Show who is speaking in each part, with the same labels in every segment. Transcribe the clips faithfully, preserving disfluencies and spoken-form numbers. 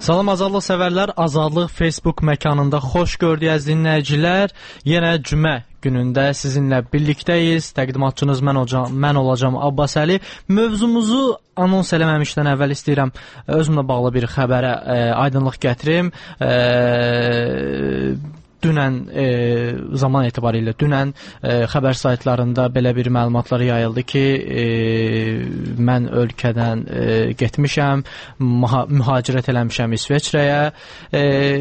Speaker 1: Salam azadlıq sevərlər, Azadlıq Facebook məkanında xoş gördük əziz dinləyicilər. Yenə cümə günündə sizinlə birlikdəyiz. Təqdimatçınız mən, olacam, mən olacam Abbas Əli. Mövzumuzu anons eləməmişdən əvvəl istəyirəm özümlə bağlı bir xəbərə e, aydınlıq gətirim. E, Dünən e, zaman etibarilə dünən e, xəbər saytlarında belə bir məlumatlar yayıldı ki, e, mən ölkədən e, getmişəm, mühacirət eləmişəm İsveçrəyə. E,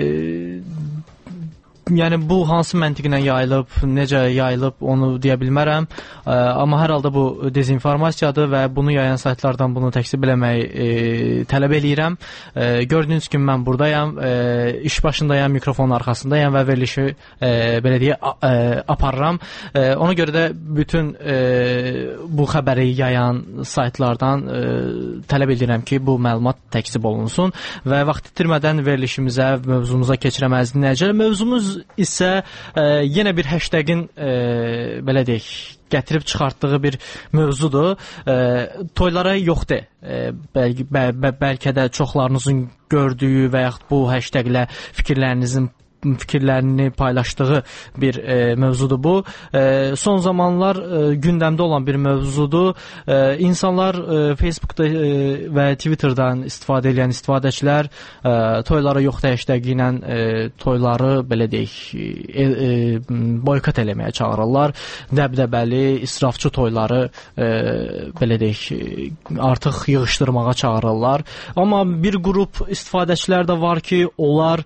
Speaker 1: Yəni bu hansı məntiqlə yayılıb, necə yayılıb onu deyə bilmərəm. Ə, amma hər halda bu dezinformasiyadır və bunu yayan saytlardan bunu təksib eləməyi e, tələb eləyirəm. E, gördüyünüz kimi mən buradayam, e, iş başındayam, mikrofonun arxasındayam və verilişi e, belə deyə e, aparıram. E, ona görə də bütün e, bu xəbəri yayan saytlardan e, tələb edirəm ki, bu məlumat təksib olunsun və vaxt itirmədən verilişimizə, mövzumuza keçirəm əziz dinləyicilər. Mövzumuz isə e, yenə bir hashtagin e, belə deyək, gətirib çıxartdığı bir mövzudur. E, toylara yoxdur. E, bəl bəl bəlkə də çoxlarınızın gördüyü və yaxud bu hashtaglə fikirlərinizin fikirlərini paylaşdığı bir e, mövzudur bu. E, son zamanlar e, gündəmdə olan bir mövzudur. E, insanlar e, Facebookda e, və Twitterdan istifadə edən istifadəçilər e, toylara yoxdur hashtag ilə e, toyları belə deyək e, e, boykot eləməyə çağırırlar. Dəbdəbəli, israfçı toyları e, belə deyək artıq yığışdırmağa çağırırlar. Amma bir qrup istifadəçilər də var ki, onlar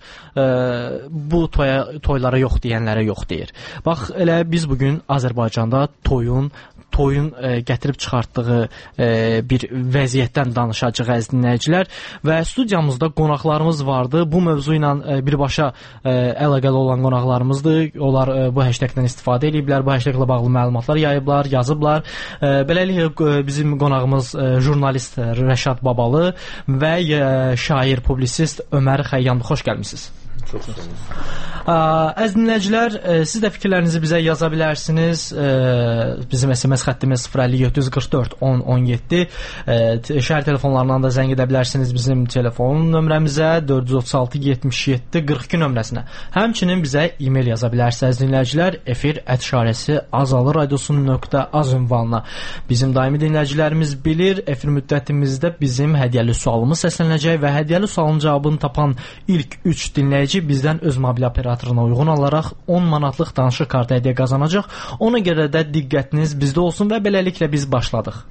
Speaker 1: e, bu toya, toylara yox deyənlərə yox deyir. Bax, elə biz bugün Azərbaycanda toyun toyun e, gətirib çıxartdığı e, bir vəziyyətdən danışacağıq əziz dinləyicilər və studiyamızda qonaqlarımız vardı. Bu mövzu ilə e, birbaşa e, əlaqəli olan qonaqlarımızdır. Onlar e, bu hashtagdən istifadə ediblər, bu hashtaglə bağlı məlumatlar yayıblar, yazıblar. E, beləliklə e, bizim qonağımız e, jurnalist Rəşad Babalı və e, şair, publisist Ömər Xəyyam. Xoş gəlmisiniz.
Speaker 2: Çox sağ olun.
Speaker 1: Əziz dinləyicilər, siz də fikirlərinizi bizə yaza bilərsiniz. Bizim S M S xəttimiz sıfır əlli yeddi yüz qırx dörd on on yeddi. Şəhər telefonlarından da zəng edə bilərsiniz bizim telefon nömrəmizə dörd yüz otuz altı yetmiş yeddi qırx iki nömrəsinə. Həmçinin bizə e-mail yaza bilərsiniz əziz dinləyicilər. Efir ət işarəsi azalı radiosu nöqtə az ünvanına. Bizim daimi dinləyicilərimiz bilir, efir müddətimizdə bizim hədiyyəli sualımız səslənəcək və hədiyyəli sualın cavabını tapan ilk üç dinləyici bizdən öz mobil operatoruna uyğun olaraq on manatlıq danışıq kartı hədiyyə qazanacaq. Ona görə də diqqətiniz bizdə olsun və beləliklə biz başladıq.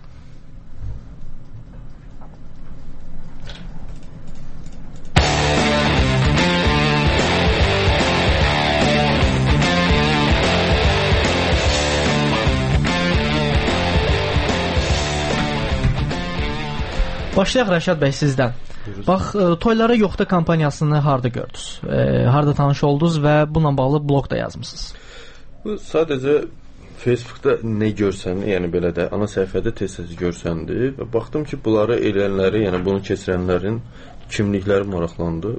Speaker 1: Başlayaq Rəşad bəy sizdən. Bax, toylara yoxda kampaniyasını harda gördünüz? E, harda tanış oldunuz və bununla bağlı blog da yazmısınız?
Speaker 2: Bu sadəcə Facebookda nə görsən, yəni belə də ana səhifədə tez-tez görsəndi və baxdım ki, bunları eləyənləri, yəni bunu keçirənlərin kimlikləri maraqlandı.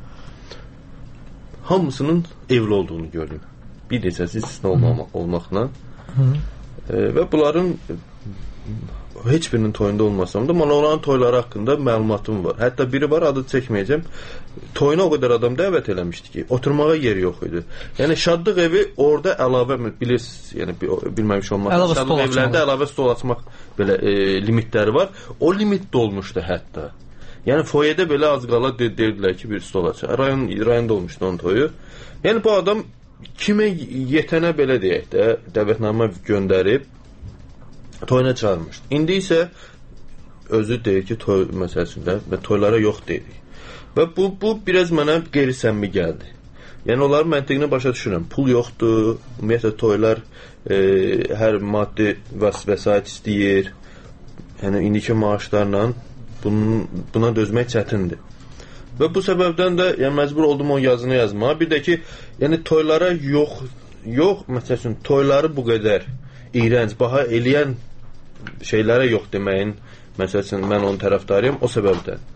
Speaker 2: Hamısının evli olduğunu gördüm. Bir neçəsi istisna olmamaq, olmaqla. E, və bunların heç birinin toyunda olmasam da, mən onların toyları haqqında məlumatım var. Hətta biri var, adı çəkməyəcəm. Toyuna o qədər adam dəvət eləmişdi ki, oturmağa yer yox idi. Yəni şadlıq evi orada əlavə bilirsiniz, yəni bilməmiş olmaq. Şadlıq evlərdə əlavə stol açmaq belə e, limitləri var. O limit dolmuşdu hətta. Yəni foyedə belə az qala dedilər ki, bir stol açaq. Rayon rayonda olmuşdu onun toyu. Yəni bu adam kimə yetənə belə deyək də dəvətnamə göndərib toyuna çağırmışdı. İndi isə özü deyir ki, toy məsələsində və toylara yox deyirik. Və bu, bu biraz mənə qeyri-səmimi gəldi. Yəni, onların məntiqini başa düşürəm. Pul yoxdur, ümumiyyətlə toylar e, hər maddi vəs vəsait istəyir. Yəni, indiki maaşlarla bunun, buna dözmək çətindir. Və bu səbəbdən də yəni, məcbur oldum o yazını yazmağa. Bir də ki, yəni, toylara yox, yox, məsələn, toyları bu qədər iyrənc, baha eləyən şeylərə yox deməyin, məsələn, mən onun tərəfdarıyım, o səbəbdən.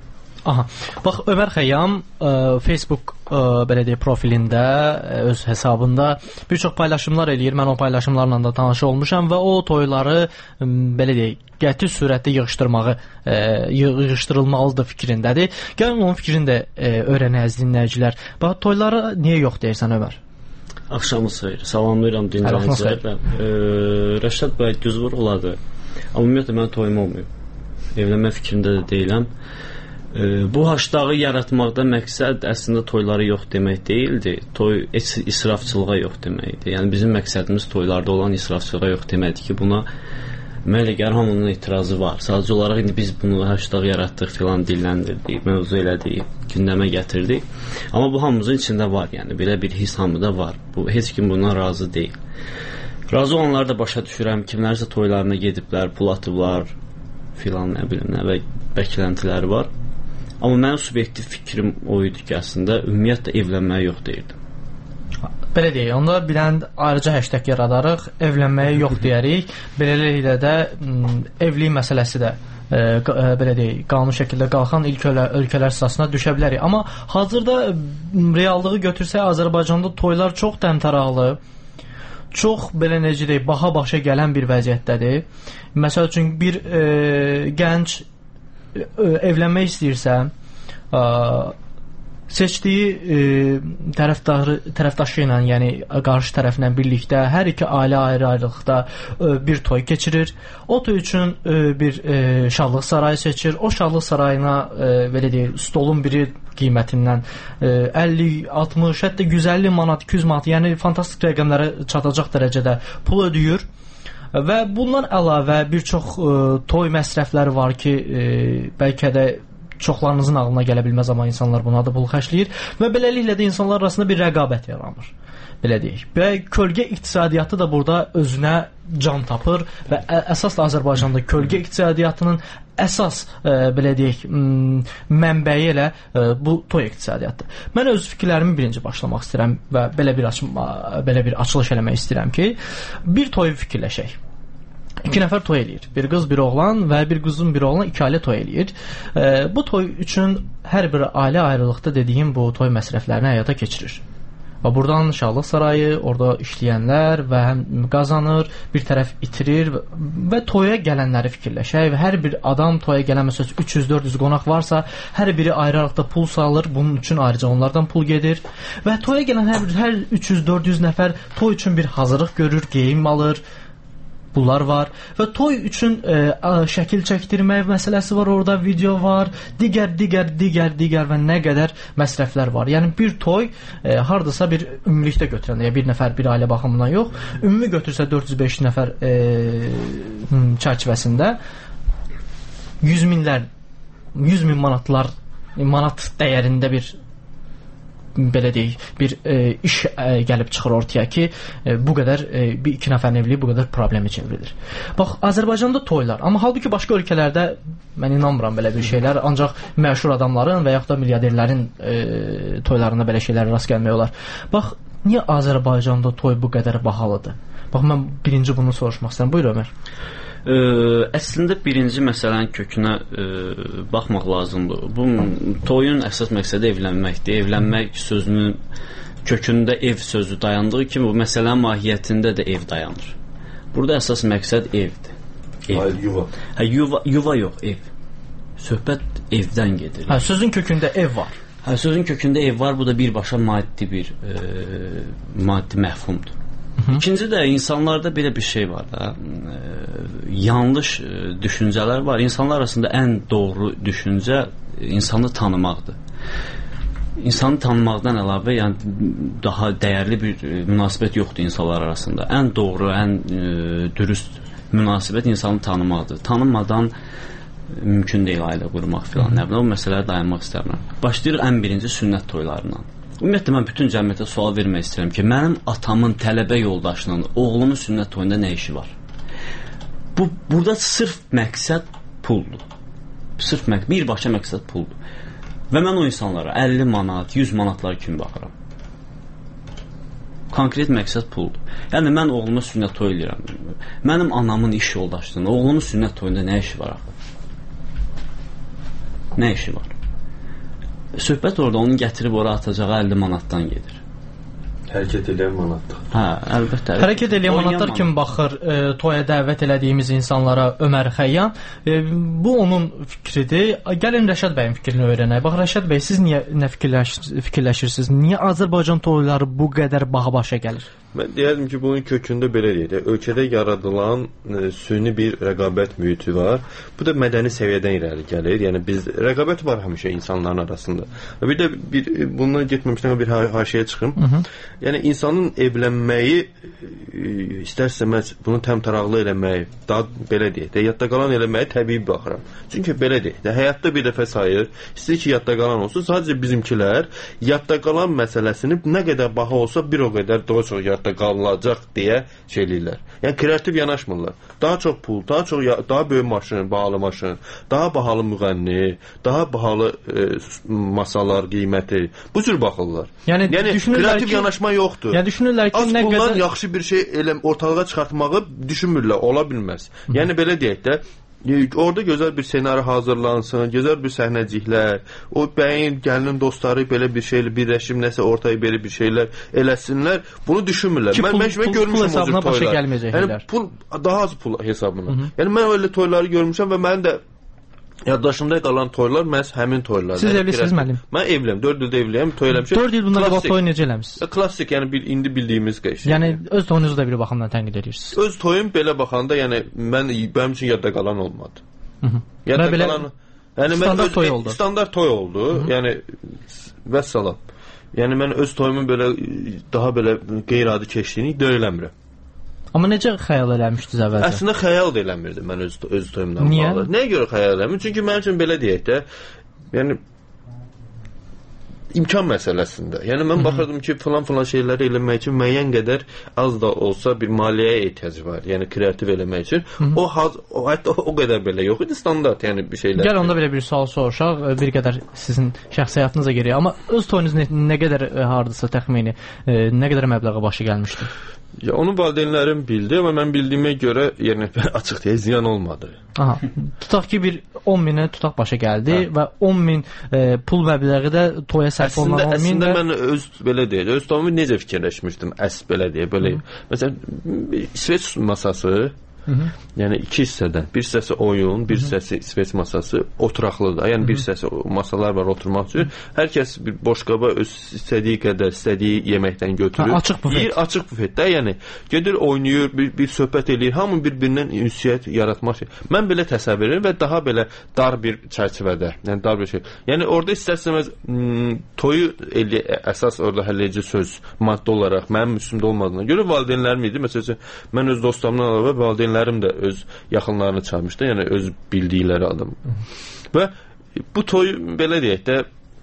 Speaker 1: Aha. Bax, Ömər Xəyyam ə, Facebook ə, belə deyək profilində, ə, öz hesabında bir çox paylaşımlar eləyir. Mən o paylaşımlarla da tanış olmuşam və o toyları ə, belə deyək qəti surətdə yığışdırmağı, ə, yığışdırılmalıdır fikrindədir. Gəlin onun fikrini də ə, öyrənək dinləyicilər. Bax, toyları niyə yox deyirsən Ömər?
Speaker 3: Axşamınız xeyir. Salamlayıram dinləyicilər. Rəşad bəy düz vurğuladı. Amma ümumiyyətlə mən toyum olmayıb. Evlənmə fikrində də deyiləm. E, bu haşdağı yaratmaqda məqsəd əslində toyları yox demək deyildi. Toy israfçılığa yox deməkdir. Yəni bizim məqsədimiz toylarda olan israfçılığa yox deməkdir ki, buna mənə gəlir hamının etirazı var. Sadəcə olaraq indi biz bunu haşdağı yaratdıq filan dilləndirdik, mövzu elədik, gündəmə gətirdik. Amma bu hamımızın içində var, yəni belə bir his hamıda var. Bu heç kim bundan razı deyil. Razı olanları da başa düşürəm. Kimlərsə toylarına gediblər, pul atıblar filan, nə bilim, nə və bəkləntiləri var. Amma mənim subyektiv fikrim o idi ki, əslində ümumiyyətlə evlənməyə yox deyirdim.
Speaker 1: Belə deyək, onda bir dənə ayrıca hashtag yaradarıq, evlənməyə yox deyərik. Beləliklə də evlilik məsələsi də e, belə deyək, qanun şəkildə qalxan ilk ölkələr sırasına düşə bilərik. Amma hazırda reallığı götürsək, Azərbaycanda toylar çox təmtəraqlı, çox belə necə deyək, baha başa gələn bir vəziyyətdədir. Məsəl üçün bir e, gənc e, evlənmək istəyirsə, e, seçdiyi e, tərəfdarı, tərəfdaşı ilə, yəni qarşı tərəflə birlikdə hər iki ailə ayrı-ayrılıqda e, bir toy keçirir. O toy üçün e, bir e, şadlıq sarayı seçir. O şadlıq sarayına e, belə deyək, stolun biri qiymətindən əlli, altmış, hətta yüz əlli manat, iki yüz manat, yəni fantastik rəqəmlərə çatacaq dərəcədə pul ödəyir. Və bundan əlavə bir çox ə, toy məsrəfləri var ki, ə, bəlkə də çoxlarınızın ağlına gələ bilməz, amma insanlar buna da pul xərcləyir və beləliklə də insanlar arasında bir rəqabət yaranır. Belə deyək. Və kölgə iqtisadiyyatı da burada özünə can tapır və əsas da Azərbaycanda kölgə iqtisadiyyatının əsas e, belə deyək mənbəyi elə e, bu toy iqtisadiyyatdır. Mən öz fikirlərimi birinci başlamaq istəyirəm və belə bir açma, belə bir açılış eləmək istəyirəm ki, bir toyu fikirləşək. İki nəfər toy eləyir. Bir qız, bir oğlan və bir qızın bir oğlan iki ailə toy eləyir. E, bu toy üçün hər bir ailə ayrılıqda dediyim bu toy məsrəflərini həyata keçirir. Və buradan şadlıq sarayı, orada işləyənlər və həm qazanır, bir tərəf itirir və toya gələnləri fikirləşək və hər bir adam toya gələn məsəl üç yüz dörd yüz qonaq varsa, hər biri ayrı-ayrılıqda pul salır, bunun üçün ayrıca onlardan pul gedir və toya gələn hər, hər üç yüz dörd yüz nəfər toy üçün bir hazırlıq görür, geyim alır. Bunlar var və toy üçün e, şəkil çəkdirmək məsələsi var, orada video var, digər, digər, digər, digər və nə qədər məsrəflər var. Yəni bir toy e, hardasa bir ümumilikdə götürəndə, ya bir nəfər bir ailə baxımından yox, ümumi götürsə dörd yüz beş nəfər e, çərçivəsində yüz minlər, yüz min manatlar, manat dəyərində bir belə deyək, bir e, iş e, gəlib çıxır ortaya ki, e, bu qədər e, bir iki nəfərin evliliyi bu qədər problemi çevrilir. Bax, Azərbaycanda toylar, amma halbuki başqa ölkələrdə mən inanmıram belə bir şeylər, ancaq məşhur adamların və yaxud da milyarderlərin e, toylarında belə şeylərə rast gəlmək olar. Bax, niyə Azərbaycanda toy bu qədər bahalıdır? Bax, mən birinci bunu soruşmaq istəyirəm. Buyur Ömər.
Speaker 3: Ə, əslində birinci məsələnin kökünə ə, baxmaq lazımdır. Bu toyun əsas məqsədi evlənməkdir. Evlənmək sözünün kökündə ev sözü dayandığı kimi bu məsələnin mahiyyətində də ev dayanır. Burada əsas məqsəd evdir. Ev.
Speaker 2: Hayır, yuva.
Speaker 3: Hə, yuva, yuva yox, ev. Söhbət evdən gedir.
Speaker 1: Hə, sözün kökündə ev var.
Speaker 3: Hə, sözün kökündə ev var. Bu da birbaşa maddi bir ə, maddi məfhumdur. İkinci də insanlarda belə bir şey var da, e, yanlış e, düşüncələr var. İnsanlar arasında ən doğru düşüncə insanı tanımaqdır. İnsanı tanımaqdan əlavə, yəni daha dəyərli bir e, münasibət yoxdur insanlar arasında. Ən doğru, ən e, dürüst münasibət insanı tanımaqdır. Tanınmadan e, mümkün deyil ailə qurmaq filan. Nə bilim, o məsələlərə dayanmaq istəmirəm. Başlayırıq ən birinci sünnət toylarından. Ümumiyyətlə mən bütün cəmiyyətə sual vermək istəyirəm ki, mənim atamın tələbə yoldaşının oğlunun sünnət toyunda nə işi var? Bu burada sırf məqsəd puldur. Sırf məqsəd, birbaşa məqsəd puldur. Və mən o insanlara əlli manat, yüz manatlar kimi baxıram. Konkret məqsəd puldur. Yəni mən oğluma sünnət toy eləyirəm. Mənim anamın iş yoldaşlığında oğlunun sünnət toyunda nə işi var axı? Nə işi var? söhbət orada onu gətirib ora atacağı əlli manatdan gedir.
Speaker 2: Hərəkət edən manatlar.
Speaker 3: Hə, əlbəttə.
Speaker 1: Hərəkət edən manatlar kimi baxır e, toya dəvət elədiyimiz insanlara Ömər Xəyyam. E, bu onun fikridir. Gəlin Rəşad bəyin fikrini öyrənək. Bax Rəşad bəy, siz niyə nə fikirləş fikirləşirsiniz? Niyə Azərbaycan toyları bu qədər baha başa gəlir?
Speaker 2: Mən deyərdim ki, bunun kökündə belə deyək. Ölkədə yaradılan e, süni bir rəqabət mühiti var. Bu da mədəni səviyyədən irəli gəlir. Yəni biz rəqabət var həmişə insanların arasında. Bir də bir bundan getməmişdən bir haşiyə çıxım. Hı -hı. Yəni insanın evlənməyi e, istər-istəməz bunu təmtəraqlı eləməyi, daha belə deyək də, yadda qalan eləməyi təbii baxıram. Çünki belə deyək də, həyatda bir dəfə sayır, istəyir ki, yadda qalan olsun. Sadəcə bizimkilər yadda qalan məsələsini nə qədər baha olsa bir o qədər daha çox yadda qalacaq deyə şey eləyirlər. Yəni kreativ yanaşmırlar. Daha çox pul, daha çox daha böyük maşın, bahalı maşın, daha bahalı müğənni, daha bahalı e, masalar qiyməti. Bu cür baxırlar. Yəni, yəni kreativ ki, yanaşma yoxdur.
Speaker 1: Yəni düşünürlər ki,
Speaker 2: az
Speaker 1: nə
Speaker 2: puldan
Speaker 1: qədər
Speaker 2: yaxşı bir şey elə ortalığa çıxartmağı düşünmürlər, ola bilməz. Hı -hı. Yəni belə deyək də, orada gözəl bir senari hazırlansın, gözəl bir səhnəciklər, o bəyin, gəlinin dostları belə bir şeylə birləşib nəsə ortaya belə bir şeylər eləsinlər. Bunu düşünmürlər.
Speaker 1: Ki,
Speaker 2: mən
Speaker 1: pul,
Speaker 2: mən, mən
Speaker 1: pul,
Speaker 2: görmüşəm
Speaker 1: pul
Speaker 2: o cür toylar.
Speaker 1: Yəni
Speaker 2: pul daha az pul hesabına. Hı -hı. Yəni mən öyle toyları görmüşəm və mənim də yaddaşımda qalan toylar məhz həmin toylar.
Speaker 1: Siz evlisiniz müəllim?
Speaker 2: Mən evliyəm, dörd ildə evliyəm, toy eləmişəm.
Speaker 1: dörd il bundan qabaq toy necə eləmisiniz?
Speaker 2: Klassik, yəni bir indi bildiyimiz qəşəng.
Speaker 1: Yəni öz toyunuzu da bir baxımdan tənqid edirsiniz.
Speaker 2: Öz toyum belə baxanda, yəni mən mənim üçün yadda qalan olmadı. Hı -hı. Yadda belə qalan, yəni
Speaker 1: standart
Speaker 2: öz,
Speaker 1: toy oldu.
Speaker 2: Standart toy oldu. Hı -hı. Yəni vəssalam. Yəni mən öz toyumun belə daha belə qeyri-adi keçdiyini iddia eləmirəm.
Speaker 1: Amma necə xəyal eləmişdiniz əvvəlcə?
Speaker 2: Əslində xəyal da eləmirdim mən öz öz toyumdan
Speaker 1: Niyə?
Speaker 2: bağlı. Nəyə görə xəyal eləmirdim? Çünki mənim üçün belə deyək də, yəni imkan məsələsində. Yəni mən Hı -hı. baxırdım ki, falan-falan şeyləri eləmək üçün müəyyən qədər az da olsa bir maliyyəyə ehtiyac var. Yəni kreativ eləmək üçün. Hı -hı. O, haz, o hətta o qədər belə yox idi, standart, yəni bir şeylər.
Speaker 1: Gəl onda belə bir sual soruşaq, bir qədər sizin şəxsi həyatınıza giriyor. Amma öz toyunuz nə, nə qədər hardasa təxmini, nə qədər məbləğə başı gəlmişdi?
Speaker 2: Ya onu valideynlərim bildi, amma mən bildiyimə görə, yəni açıq deyə ziyan olmadı.
Speaker 1: Aha. Tutaq ki, bir on minə tutaq başa gəldi hə. Və on min e, pul məbləği də toya sərf olunan on min
Speaker 2: də... Əslində
Speaker 1: də...
Speaker 2: mən öz, belə deyək, öz toyumu necə fikirləşmişdim, əs belə deyək, belə. Hı. Məsələn, İsveç masası, Hı -hı. Yəni iki hissədən. Bir hissəsi oyun, bir hissəsi İsveç masası oturaqlıdır. Yəni Hı -hı. bir hissəsi masalar var oturmaq üçün. Hər kəs bir boş qaba öz istədiyi qədər, istədiyi yeməkdən götürür.
Speaker 1: Ha, açıq bufet.
Speaker 2: Bir açıq bufetdə, yəni gedir, oynayır, bir, bir söhbət eləyir. Hamı bir-birindən ünsiyyət yaratmaq şey. Mən belə təsəvvür edirəm və daha belə dar bir çərçivədə, yəni dar bir şey. Yəni orada istərsəməz toyu elə, əsas orada həlledici söz maddə olaraq mənim üstümdə olmadığına görə valideynlərim idi. Məsələn, mən öz dostlarımdan əlavə valideyn Valideynlərim də öz yaxınlarını çağırmışdı, yəni öz bildikləri adam. Və bu toy belə deyək də,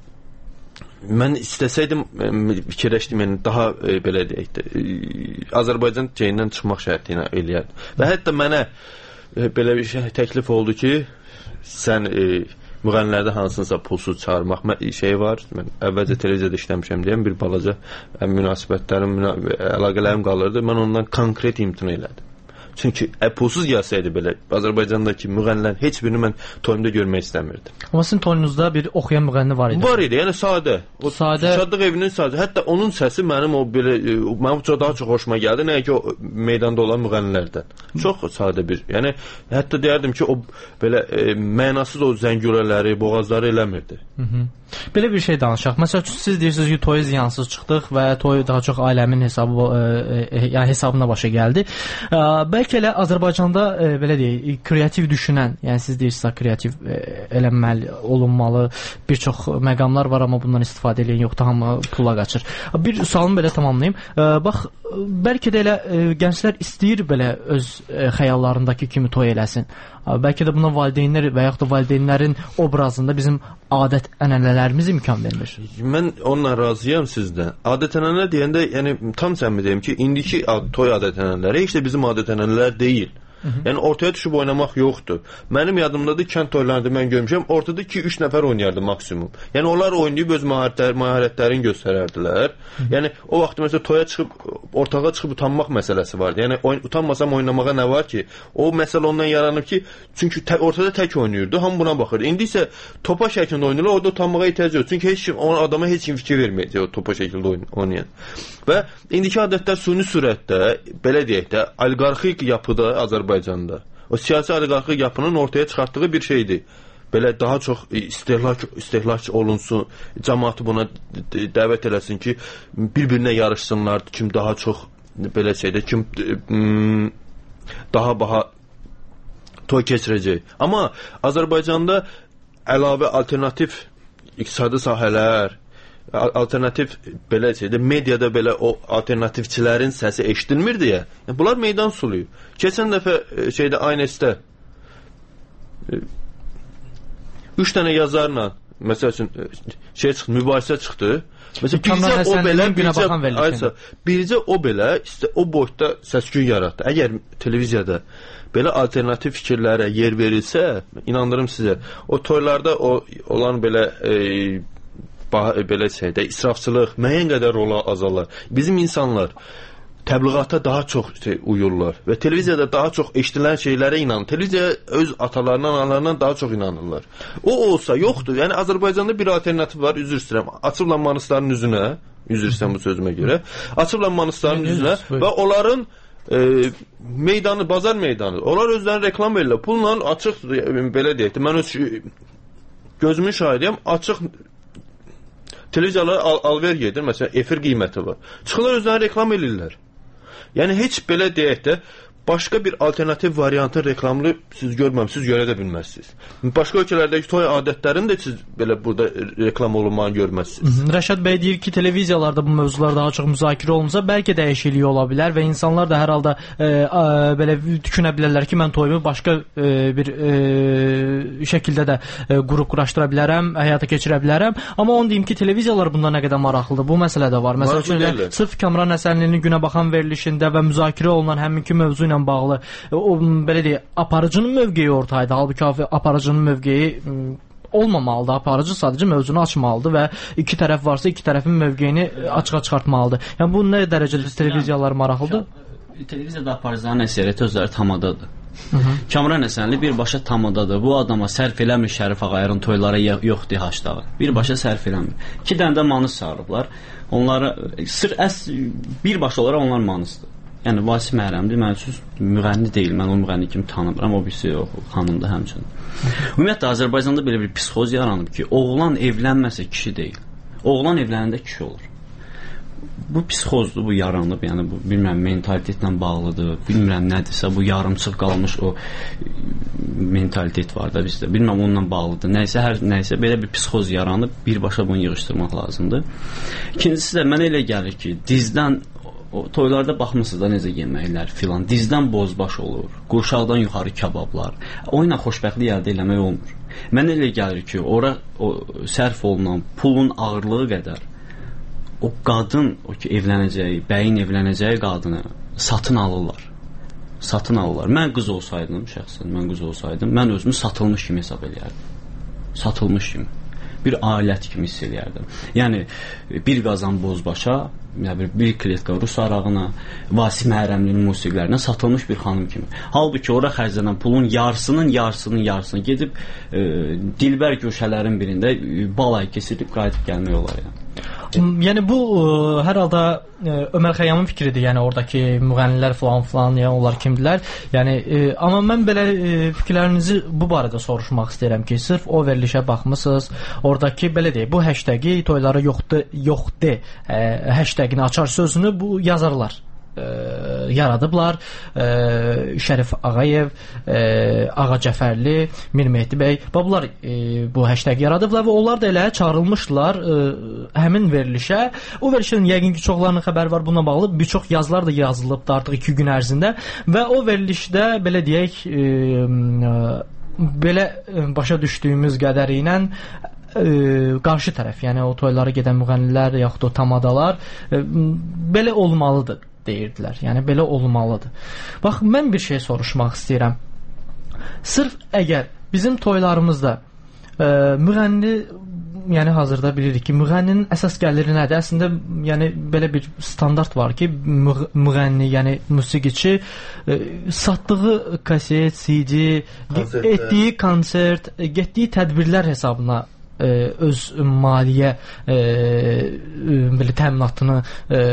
Speaker 2: mən istəsəydim, fikirləşdim, yəni daha e, belə deyək də, e, Azərbaycan ceyindən çıxmaq şərti ilə eləyərdim. Və hətta mənə e, belə bir şey təklif oldu ki, sən e, müğənnilərdə hansınsa pulsuz çağırmaq şey var. Mən əvvəlcə televiziyada işləmişəm deyəm, bir balaca münasibətlərim, müna əlaqələrim qalırdı. Mən ondan konkret imtina elədim. Çünki pulsuz gəlsəydi belə Azərbaycandakı müğənnilərin heç birini mən toyumda görmək istəmirdim.
Speaker 1: Amma sizin toyunuzda bir oxuyan müğənni var idi.
Speaker 2: Var idi, yəni sadə. O
Speaker 1: sadə.
Speaker 2: Şadlıq evinin sadə. Hətta onun səsi mənim o belə mənim çox daha çox xoşuma gəldi, nəyə ki o meydanda olan müğənnilərdən. Çox sadə bir. Yəni hətta deyərdim ki, o belə e, mənasız o zəngürələri, boğazları eləmirdi.
Speaker 1: Hı -hı. Belə bir şey danışaq. Məsələn, siz deyirsiniz ki, toy ziyansız çıxdıq və toy daha çox ailəmin hesabı, e, e, yəni hesabına başa gəldi. E, bəlkə elə Azərbaycanda e, belə deyək, kreativ düşünən, yəni siz deyirsiniz, kreativ e, eləməli, olunmalı, bir çox məqamlar var, amma bundan istifadə edən yoxdur, hamı pula qaçır. Bir sualımı belə tamamlayım. E, bax, bəlkə də elə e, gənclər istəyir belə öz e, xəyallarındakı kimi toy eləsin. Bəlkə də buna valideynlər və yaxud da valideynlərin obrazında bizim adət-ənənələrimiz imkan vermir.
Speaker 2: Mən onunla razıyam sizdən. Adət-ənənələr deyəndə, yəni tam səmimi deyim ki, indiki ad, toy adət-ənənələri heç də bizim adət-ənənələr deyil. Hı -hı. Yəni ortaya düşüb oynamaq yoxdur. Mənim yadımdadır, kənd toylarında mən görmüşəm, ortada iki üç nəfər oynayardı maksimum. Yəni onlar oynayıb öz maharətlər, maharətlərini göstərərdilər. Hı -hı. Yəni o vaxt məsələn toya çıxıb, ortağa çıxıb utanmaq məsələsi vardı. Yəni oyn utanmasam oynamağa nə var ki? O məsələ ondan yaranıb ki, çünki tə ortada tək oynayırdı, hamı buna baxırdı. İndi isə topa şəklində oynayırlar, orada utanmağa ehtiyac yox. Çünki heç kim, o adama heç kim fikir verməyəcək o topa şəkildə oynayan. Və indiki adətlər süni sürətdə, belə deyək də, oliqarxik yapıda Azərbaycanda, o siyasi oliqarxik yapının ortaya çıxartdığı bir şeydir. Belə daha çox istehlak, istehlak olunsun, cəmaatı buna dəvət eləsin ki, bir-birinə yarışsınlar, kim daha çox, belə şeydə, kim daha baha toy keçirəcək. Amma Azərbaycanda əlavə alternativ iqtisadi sahələr, alternativ belə şeydə, mediada belə o alternativçilərin səsi eşidilmir deyə. Yəni, bunlar meydan suluyur. Keçən dəfə şeydə I N S-də üç dənə yazarla məsəl üçün şey çıxdı, mübahisə çıxdı. Məsələn, bircə o belə, bircə, aysa, bircə o belə işte, o boyda səs-küy yaratdı. Əgər televiziyada belə alternativ fikirlərə yer verilsə, inandırım sizə, o toylarda o olan belə e, bah, belə şeydə israfçılıq müəyyən qədər rola azalar. Bizim insanlar təbliğata daha çox şey, uyurlar və televiziyada daha çox eşidilən şeylərə inanır. Televiziya öz atalarından, analarından daha çox inanırlar. O olsa yoxdur. Yəni Azərbaycanda bir alternativ var, üzr istəyirəm. Açıblar manistların üzünə, üzr istəyirəm bu sözümə görə. Açıblar manistların üzünə və onların e, meydanı, bazar meydanı. Onlar özlərini reklam verirlər. Pulla açıq, belə deyək də, mən öz gözümün şahidiyəm, açıq televiziyalara al alver gedir, məsələn, efir qiyməti var. Çıxırlar özlərini reklam edirlər. Yəni heç belə deyək də başqa bir alternativ variantın reklamını siz görməmsiniz, görə də bilməzsiniz. Başqa ölkələrdəki toy adətlərini də siz belə burada reklam olunmağını görməzsiniz.
Speaker 1: Rəşad bəy deyir ki, televiziyalarda bu mövzular daha çox müzakirə olunsa, bəlkə dəyişiklik ola bilər və insanlar da hər halda e, a, belə düşünə bilərlər ki, mən toyumu başqa e, bir e, şəkildə də e, qrup quraşdıra bilərəm, həyata keçirə bilərəm. Amma onu deyim ki, televiziyalar bunda nə qədər maraqlıdır, bu məsələ də var. Məsələn, üçün, sırf Kamran Həsənlinin Günə Baxan verilişində və müzakirə olunan həminki mövzu ilə bağlı o belə deyək, aparıcının mövqeyi ortaydı. Halbuki aparıcının mövqeyi olmamalıdır. Aparıcı sadəcə mövzunu açmalıdır və iki tərəf varsa iki tərəfin mövqeyini açığa çıxartmalıdır. Yəni bu nə dərəcədə televiziyalar maraqlıdır?
Speaker 3: Televiziyada aparıcıların əksəriyyəti özləri tamadadır. Kamran Həsənli birbaşa tamadadır. Bu adama sərf eləmir Şərif Ağayarın toylara yox deyə haşdağı. Birbaşa sərf eləmir. İki dənə də manus çağırıblar. Onlara sır əs birbaşa olaraq onlar manusdur. Yəni Vasif Məhrəmli mənim üçün müğənni deyil. Mən o müğənni kimi tanımıram. O birisi o xanımdır həmçinin. Ümumiyyətlə Azərbaycanda belə bir psixoz yaranıb ki, oğlan evlənməsə kişi deyil. Oğlan evlənəndə kişi olur. Bu psixozdur, bu yaranıb. Yəni bu bilmirəm mentalitetlə bağlıdır. Bilmirəm nədirsə bu yarımçıq qalmış o mentalitet var da bizdə. Bilmirəm onunla bağlıdır. Nəysə hər nəysə belə bir psixoz yaranıb, birbaşa bunu yığışdırmaq lazımdır. İkincisi də mənə elə gəlir ki, dizdən o toylarda baxmısınız da necə yeməklər filan, dizdən bozbaş olur, qurşaqdan yuxarı kabablar. O ilə xoşbəxtlik əldə eləmək olmur. Mənə elə gəlir ki, ora o sərf olunan pulun ağırlığı qədər o qadın, o ki evlənəcəyi, bəyin evlənəcəyi qadını satın alırlar. Satın alırlar. Mən qız olsaydım, şəxsən mən qız olsaydım, mən özümü satılmış kimi hesab eləyərdim. Satılmış kimi. Bir alət kimi hiss eləyərdim. Yəni bir qazan bozbaşa, bir, bir kletka rus arağına, Vasif Məhrəmlinin musiqilərinə satılmış bir xanım kimi. Halbuki ora xərclənən pulun yarısının yarısının yarısını gedib e, dilbər köşələrin birində e, balay keçirib qayıdıb gəlmək olar. Yəni.
Speaker 1: Yəni bu ə, hər halda ə, Ömər Xəyyamın fikridir. Yəni oradakı müğənnilər falan falan, yəni onlar kimdilər? Yəni ə, amma mən belə ə, fikirlərinizi bu barədə soruşmaq istəyirəm ki, sırf o verilişə baxmısınız, oradakı belə deyək, bu hashtagi toylara yoxdur, yoxdur. Hashtagini açar sözünü bu yazarlar e, yaradıblar. E, Şərif Ağayev, e, Ağa Cəfərli, Mir Mehdi bəy, bunlar e, bu hashtag yaradıblar və onlar da elə çağırılmışdılar e, həmin verilişə. O verilişin yəqin ki çoxlarının xəbəri var bununla bağlı. Bir çox yazılar da yazılıbdı artıq iki gün ərzində və o verilişdə belə deyək e, e, belə başa düşdüyümüz qədərilə Ə, qarşı tərəf, yəni o toylara gedən müğənnilər yaxud o tamadalar ə, belə olmalıdır deyirdilər. Yəni belə olmalıdır. Bax, mən bir şey soruşmaq istəyirəm. Sırf əgər bizim toylarımızda e, müğənni, yəni hazırda bilirik ki, müğənninin əsas gəliri nədir? Əslində, yəni belə bir standart var ki, müğənni, yəni musiqiçi e, satdığı kaset, C D, Konsertlər. etdiyi konsert, getdiyi tədbirlər hesabına e, öz maliyyə e, belə təminatını e,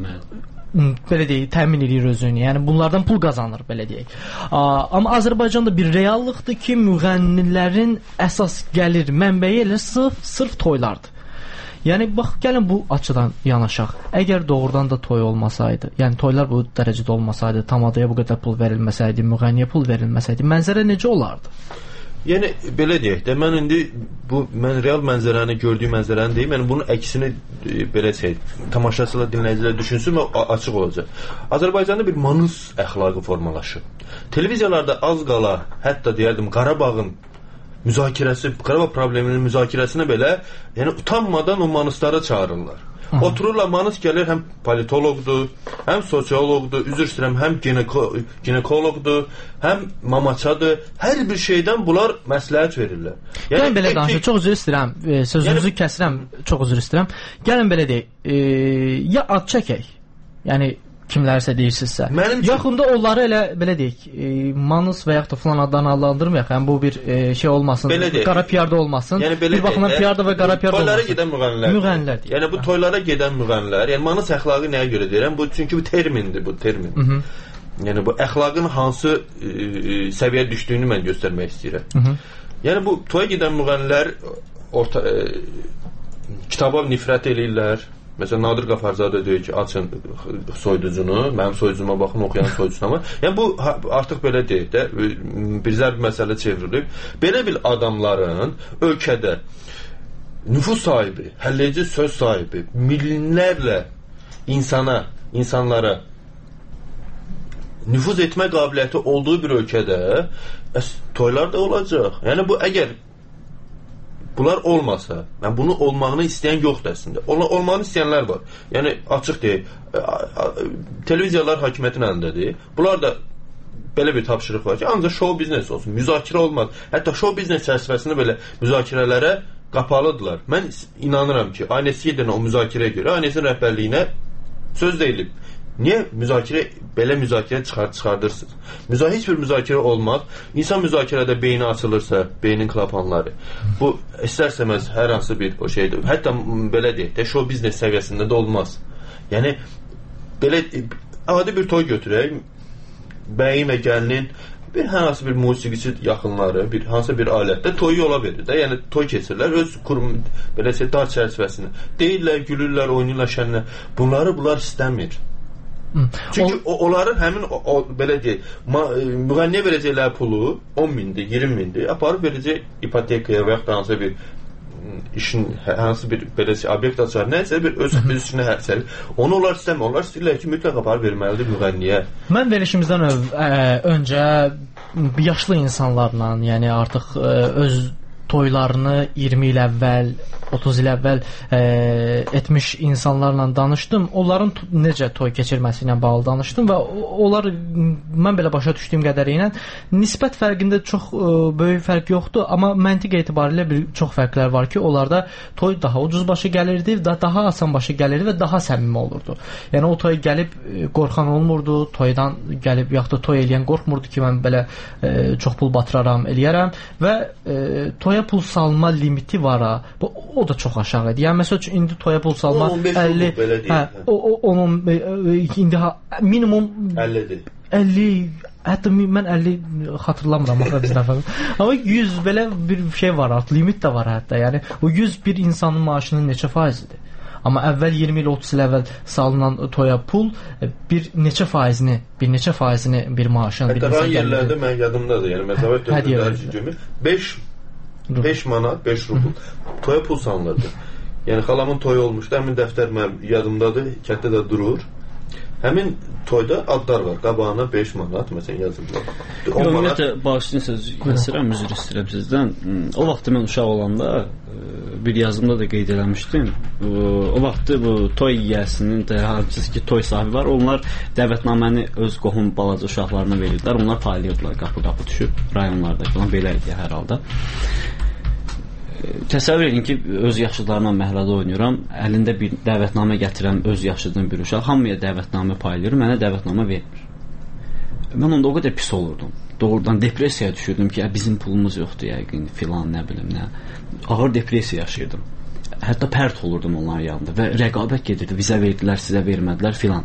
Speaker 1: belə deyək, təmin edir özünü. Yəni bunlardan pul qazanır, belə deyək. Amma Azərbaycanda bir reallıqdır ki, müğənnilərin əsas gəlir mənbəyi elə sırf, sırf toylardır. Yəni bax, gəlin bu açıdan yanaşaq. Əgər doğrudan da toy olmasaydı, yəni toylar bu dərəcədə olmasaydı, tamadaya bu qədər pul verilməsəydi, müğənniyə pul verilməsəydi, mənzərə necə olardı?
Speaker 2: Yəni belə deyək də, mən indi bu mən real mənzərəni, gördüyüm mənzərəni deyim, yəni bunun əksini e, belə şey, tamaşaçılar, dinləyicilər düşünsün və açıq olacaq. Azərbaycanda bir manus əxlaqı formalaşıb. Televiziyalarda az qala, hətta deyərdim, Qarabağın müzakirəsi, Qarabağ probleminin müzakirəsinə belə, yəni utanmadan o manusları çağırırlar. Hı. Otururlar, manus gəlir, həm politologdur, həm sosiologdur, üzr istəyirəm, həm gineko ginekoloqdur, həm mamaçadır. Hər bir şeydən bunlar məsləhət verirlər.
Speaker 1: Yəni, gəlin belə danışaq, çox üzr istəyirəm, e, sözünüzü yəni, kəsirəm, çox üzr istəyirəm. Gəlin belə deyək, e, ya ad çəkək, yəni kimlərsə deyirsinizsə. Mənim yaxında onları elə belə deyək, e, manus və yaxud da filan addan adlandırmayaq. Yəni bu bir e, şey olmasın, qara piyarda olmasın. Yəni, bir baxımdan piyarda və qara piyarda olmasın.
Speaker 2: Toylara gedən müğənnilər.
Speaker 1: Müğənnilər.
Speaker 2: Yəni bu toylara gedən müğənnilər, yəni manus əxlaqı nəyə görə deyirəm? Bu çünki bu termindir, bu termin. Hı -hı. Yəni bu əxlaqın hansı e, səviyyə düşdüyünü mən göstərmək istəyirəm. Hı -hı. Yəni bu toya gedən müğənnilər orta e, kitaba nifrət eləyirlər. Məsələn, Nadir Qafarzadə deyir ki, açın soyuducunu, mənim soyuducuma baxın, oxuyan soyuducuna. Yəni bu artıq belə deyək də, bizlər bir məsələ çevrilib. Belə bir adamların ölkədə nüfuz sahibi, həlləyici söz sahibi, minlərlə insana, insanlara nüfuz etmə qabiliyyəti olduğu bir ölkədə toylar da olacaq. Yəni bu əgər bunlar olmasa, yəni bunu olmağını istəyən yoxdur əslində. Olmağını istəyənlər var. Yəni açıq deyək, televiziyalar hakimiyyətin əlindədir. Bunlar da belə bir tapşırıq var ki, ancaq show biznes olsun, müzakirə olmaz. Hətta show biznes çərçivəsində belə müzakirələrə qapalıdırlar. Mən inanıram ki, A N S gedən o müzakirəyə görə A N S-in rəhbərliyinə söz deyilib. Niyə müzakirə, belə müzakirə çıxar, çıxardırsınız? Müzakirə, heç bir müzakirə olmaz. İnsan müzakirədə beyni açılırsa, beynin klapanları, bu istərsəməz hər hansı bir o şeydir. Hətta belə deyək də, show biznes səviyyəsində də olmaz. Yəni, belə adi bir toy götürək, bəyin və gəlinin bir hər hansı bir musiqiçi yaxınları, bir hansı bir alətdə toyu ola verir də. Yəni toy keçirlər öz kurum belə şey dar çərçivəsində. Deyirlər, gülürlər, oynayırlar şənlə. Bunları bunlar istəmir. Hı. Çünki o, onların həmin o, o belə deyək, müğənniyə verəcəkləri pulu on mindir, iyirmi mindir, aparıb verəcək ipotekaya və yaxud da hansı bir işin, hansı bir belə şey, obyekt açar, nəsə bir öz üstünə hərsəlir. Onu onlar istəmir. Onlar istəyirlər ki, mütləq aparıb verməlidir müğənniyə.
Speaker 1: Mən verilişimizdən öv, ə, öncə yaşlı insanlarla, yəni artıq ə, öz toylarını iyirmi il əvvəl, otuz il əvvəl e, etmiş insanlarla danışdım. Onların necə toy keçirməsi ilə bağlı danışdım və onlar, mən belə başa düşdüyüm qədərilə nisbət fərqində çox e, böyük fərq yoxdur, amma məntiq etibarilə bir çox fərqlər var ki, onlarda toy daha ucuz başa gəlirdi, da, daha asan başa gəlirdi və daha səmimi olurdu. Yəni o toy gəlib e, qorxan olmurdu, toydan gəlib yaxud da toy eləyən qorxmurdu ki, mən belə e, çox pul batıraram, eləyərəm və e, toya pul salma limiti var ha. Bu, o da çox aşağı idi. Yəni məsəl üçün indi toya pul salma əlli, hə, o, o onun indi ha, minimum
Speaker 2: əllidir.
Speaker 1: əlli, hətta mən əlli xatırlamıram axı bizdə falan. Amma yüz belə bir şey var artıq, limit də var hətta. Yəni o yüz bir insanın maaşının neçə faizidir? Amma əvvəl iyirmi il, otuz il əvvəl salınan toya pul bir neçə faizini, bir neçə faizini bir maaşın bir
Speaker 2: insan gəlirdi. Yerlərdə mən yadımdadır. Yəni məsələn dövrdə gömür. beş beş manat, beş rubl toya pul salınırdı. Yəni xalamın toyu olmuşdu. Həmin dəftər mənim yadımdadır. Kətdə də durur. Həmin toyda adlar var. Qabağına beş manat məsələn yazılır.
Speaker 3: Ümumiyyətlə bağışlayın söz kəsirəm, üzr istəyirəm sizdən. O vaxt mən uşaq olanda bir yazımda da qeyd eləmişdim. O vaxt bu toy yiyəsinin də hansısa ki toy sahibi var. Onlar dəvətnaməni öz qohum balaca uşaqlarına verirdilər. Onlar paylayırdılar qapı-qapı düşüb rayonlarda falan belə idi hər halda. Təsəvvür edin ki, öz yaşıdlarımla məhəllədə oynayıram. Əlində bir dəvətnamə gətirən öz yaşıdığım bir uşaq hamıya dəvətnamə paylayır, mənə dəvətnamə vermir. Mən onda o qədər pis olurdum. Doğrudan depressiyaya düşürdüm ki, bizim pulumuz yoxdur yəqin filan, nə bilim nə. Ağır depressiya yaşayırdım. Hətta pərt olurdum onların yanında və rəqabət gedirdi. Bizə verdilər, sizə vermədilər filan.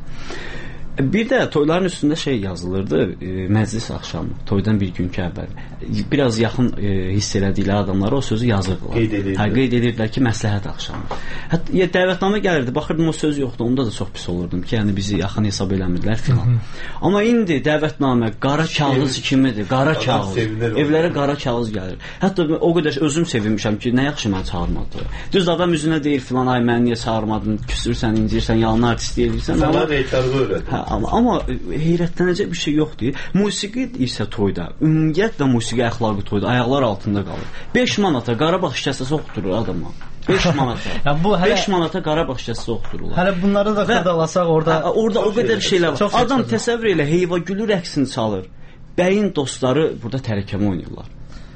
Speaker 3: Bir də toyların üstündə şey yazılırdı, e, məclis axşamı, toydan bir günkü əvvəl. Biraz yaxın e, hiss elədikləri adamlara o sözü yazırdılar.
Speaker 2: Qeyd edirdilər.
Speaker 3: Hə, qeyd edirdilər ki, məsləhət axşamı. Hətta ya, dəvətnamə gəlirdi, baxırdım o söz yoxdur, onda da çox pis olurdum ki, yəni bizi yaxın hesab eləmirdilər filan. Amma indi dəvətnamə qara kağız kimidir, qara kağız. Evlərə qara kağız gəlir. Hətta o qədər özüm sevinmişəm ki, nə yaxşı məni çağırmadı. Düz adam üzünə deyir filan, ay məni niyə çağırmadın, küsürsən, incirsən, yalan artist deyirsən.
Speaker 2: Sənə reytarğı öyrədir.
Speaker 3: Amma, amma heyrətlənəcək bir şey yoxdur. Musiqi isə toyda, ümumiyyətlə musiqi əxlaqı toyda ayaqlar altında qalır. beş manata Qarabağ şikəstəsi oxuturur adama. beş manata.
Speaker 1: Ya bu hələ
Speaker 3: beş manata Qarabağ şikəstəsi oxutururlar.
Speaker 1: Hələ bunları da xırdalasaq orada
Speaker 3: hə, orada o qədər şeylər var. Adam təsəvvür elə Heyvagülü rəqsini çalır. Bəyin dostları burada tərəkəmə oynayırlar.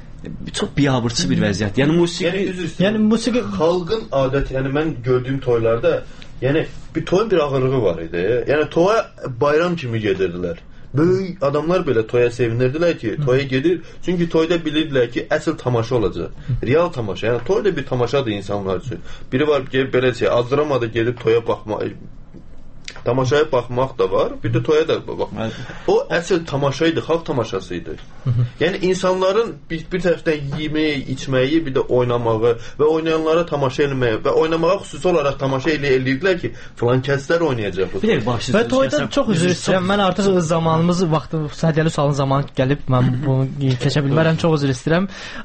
Speaker 3: Çox biabırçı bir vəziyyət. Yəni musiqi,
Speaker 2: yəni, üzr
Speaker 1: yəni musiqi
Speaker 2: xalqın adəti, yəni mən gördüyüm toylarda, yəni bir toyun bir ağırlığı var idi. Yəni toya bayram kimi gedirdilər. Böyük adamlar belə toya sevinirdilər ki, toya gedir. Çünki toyda bilirdilər ki, əsl tamaşa olacaq. Real tamaşa. Yəni toy da bir tamaşadır insanlar üçün. Biri var ki, belə şey, azdıramadı gedib toya baxmaq, tamaşaya baxmaq da var, bir də toya da baxmaq. O əsl tamaşa idi, xalq tamaşası idi. Yəni insanların bir, bir tərəfdən yeməyi, içməyi, bir də oynamağı və oynayanlara tamaşa etməyi və oynamağa xüsusi olaraq tamaşa elə eləyirdilər ki, filan kəslər oynayacaq.
Speaker 3: Bir başlıca.
Speaker 1: Və toyda çox üzr istəyirəm. Mən artıq öz zamanımız, vaxtı, hədiyyəli sualın zamanı gəlib, mən bunu keçə bilmərəm, çox üzr istəyirəm.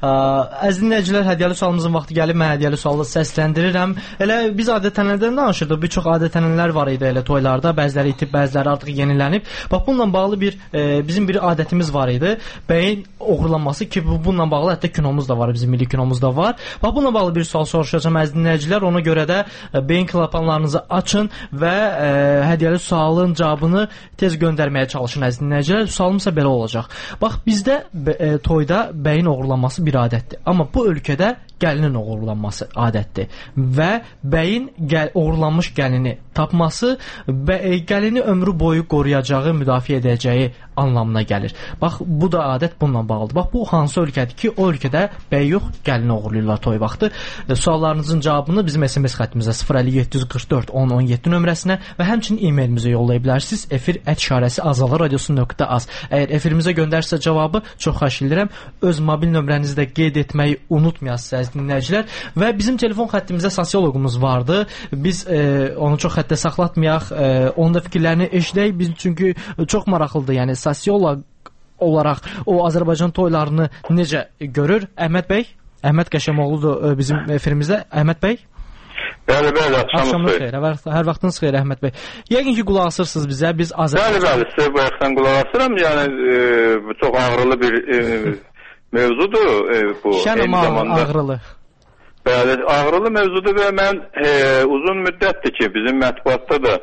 Speaker 1: Əziz dinləyicilər, hədiyyəli sualımızın vaxtı gəlib, mən hədiyyəli sualı səsləndirirəm. Elə biz adət-ənənələrdən danışırdıq, bir çox adət-ənənələr var idi elə toylarda, bəziləri itib, bəziləri artıq yenilənib. Bax bununla bağlı bir e, bizim bir adətimiz var idi. Bəyin oğurlanması ki, bu bununla bağlı hətta kinomuz da var, bizim milli kinomuz da var. Bax bununla bağlı bir sual soruşacağam əziz dinləyicilər. Ona görə də e, beyin klapanlarınızı açın və e, hədiyyəli sualın cavabını tez göndərməyə çalışın əziz dinləyicilər. Sualım isə belə olacaq. Bax bizdə e, toyda bəyin oğurlanması bir adətdir. Amma bu ölkədə gəlinin oğurlanması adətdir və bəyin gəl oğurlanmış gəlini tapması və gəlini ömrü boyu qoruyacağı, müdafiə edəcəyi anlamına gəlir. Bax bu da adət bununla bağlıdır. Bax bu hansı ölkədir ki, o ölkədə bəy yox, gəlini oğurlayırlar toy vaxtı. E, suallarınızın cavabını bizim S M S xəttimizə sıfır əlli yeddi yüz qırx dörd on on yeddi nömrəsinə və həmçinin e-mailimizə yollaya bilərsiniz. Efir et işarəsi azalar radiosu nöqtə az. Əgər efirimizə göndərsə cavabı çox xahiş edirəm. Öz mobil nömrənizi də qeyd etməyi unutmayasınız dinləyicilər və bizim telefon xəttimizdə sosioloqumuz vardı. Biz e, onu çox xəttə saxlatmayaq, e, onun da fikirlərini eşidək. Biz çünki çox maraqlıdır. Yəni sosioloq olaraq o Azərbaycan toylarını necə görür? Əhməd bəy, Əhməd Qəşəmoğludur bizim efirimizdə. Əhməd bəy.
Speaker 4: Bəli, bəli,
Speaker 1: axşamınız xeyir. Hər vaxtınız xeyir Əhməd bəy. Yəqin ki, qulaq asırsınız bizə. Biz Azərbaycan
Speaker 4: Bəli, bəli, sizə bu yaxdan qulaq asıram. Yəni e, çox ağrılı bir e, mövzudur e, bu.
Speaker 1: Şənəm ağrılı.
Speaker 4: Bəli, ağrılı mövzudur və mən e, uzun müddətdir ki, bizim mətbuatda da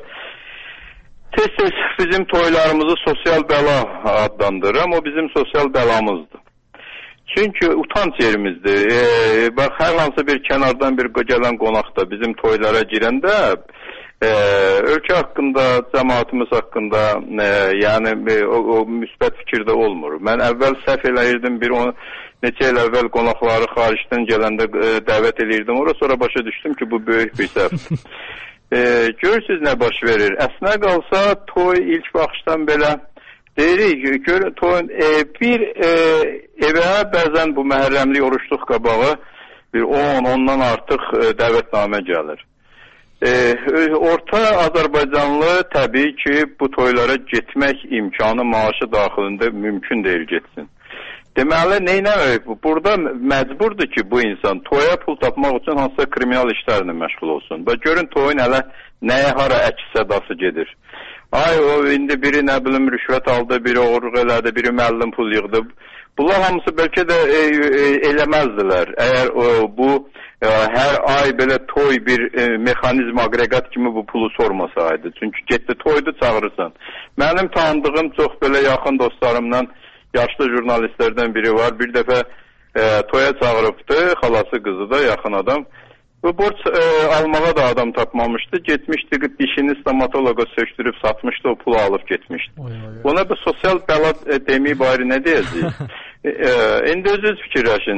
Speaker 4: tez-tez bizim toylarımızı sosial bəla adlandırıram. O bizim sosial bəlamızdır. Çünki utanç yerimizdir. E, bax, hər hansı bir kənardan bir gələn qonaq da bizim toylara girəndə e, ölkə haqqında, cəmaatımız haqqında e, yəni e, o, o müsbət fikirdə olmur. Mən əvvəl səhv eləyirdim, bir onu neçə il əvvəl qonaqları xaricdən gələndə e, dəvət edirdim. Ora sonra başa düşdüm ki, bu böyük bir səhvdir. e, görürsünüz nə baş verir. Əsnə qalsa toy ilk baxışdan belə deyirik, gör, toyun e, bir e, evə bəzən bu məhərrəmlik oruçluq qabağı bir on, ondan artıq e, dəvətnamə gəlir. E, orta Azərbaycanlı təbii ki, bu toylara getmək imkanı maaşı daxilində mümkün deyil getsin. Deməli, neynəmək? Burada məcburdur ki, bu insan toya pul tapmaq üçün hansısa kriminal işlərlə məşğul olsun. Və görün toyun hələ nəyə hara əks sədası gedir. ay o indi biri nə bilim rüşvət aldı, biri oğurluq elədi, biri müəllim pul yığdı. Bunlar hamısı bəlkə də e, e, eləməzdilər. Əgər o, bu e, hər ay belə toy bir e, mexanizm, aqreqat kimi bu pulu sormasaydı. Çünki getdi toydu çağırırsan. Mənim tanıdığım çox belə yaxın dostlarımdan yaşlı jurnalistlərdən biri var. Bir dəfə e, toya çağırıbdı, xalası qızı da yaxın adam. Bu borç e, almağa da adam tapmamışdı. Getmişdi, dişini stomatologa söktürüb satmışdı, o pulu alıb getmişdi. Oy, oy, oy. Buna bir sosial bəla e, deməyib bari nə deyəcəyik? e, e, indi özünüz fikirləşin.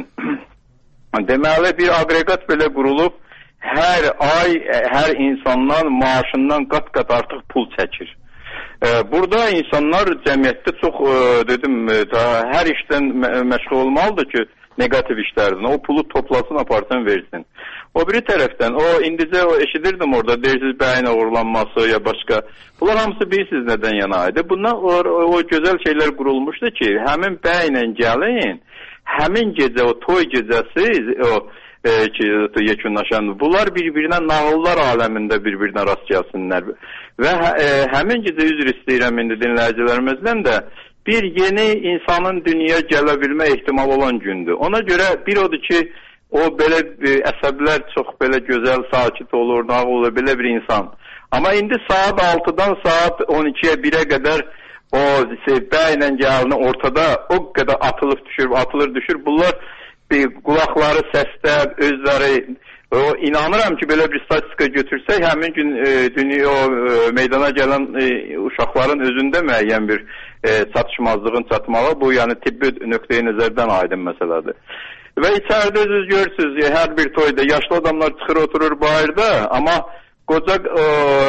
Speaker 4: Deməli bir aqreqat belə qurulub, hər ay hər insandan maaşından qat-qat artıq pul çəkir. E, burada insanlar cəmiyyətdə çox e, dedim, e, hər işdən mə məşğul olmalıdır ki, negativ işlərdən. O pulu toplasın, aparsın, versin. O biri tərəfdən, o indicə o eşidirdim orada, deyirsiniz bəyin uğurlanması ya başqa. Bunlar hamısı bilirsiniz nədən yana idi. Bundan o, o gözəl şeylər qurulmuşdu ki, həmin bəylə gəlin, həmin gecə, o toy gecəsi, o e, ki, yekunlaşan, bunlar bir-birinə nağıllar aləmində bir-birinə rast gəlsinlər. Və e, həmin gecə üzr istəyirəm indi dinləyicilərimizdən də, bir yeni insanın dünyaya gələ bilmə ehtimal olan gündür. Ona görə bir odur ki, o belə e, əsəblər çox belə gözəl, sakit olur, nağıl olur, belə bir insan. Amma indi saat altıdan saat on ikiyə birə qədər o bəylə gəlini ortada o qədər atılıb düşür, atılır düşür. Bunlar bir qulaqları səsdə, özləri, o, inanıram ki, belə bir statistika götürsək, həmin gün e, dünya o e, meydana gələn e, uşaqların özündə müəyyən bir e, çatışmazlığın çatmağı, bu yəni tibbi nöqteyi nəzərdən aydın məsələdir. Və içəridə özünüz görürsünüz, hər bir toyda yaşlı adamlar çıxır, oturur bayırda, amma qoca o,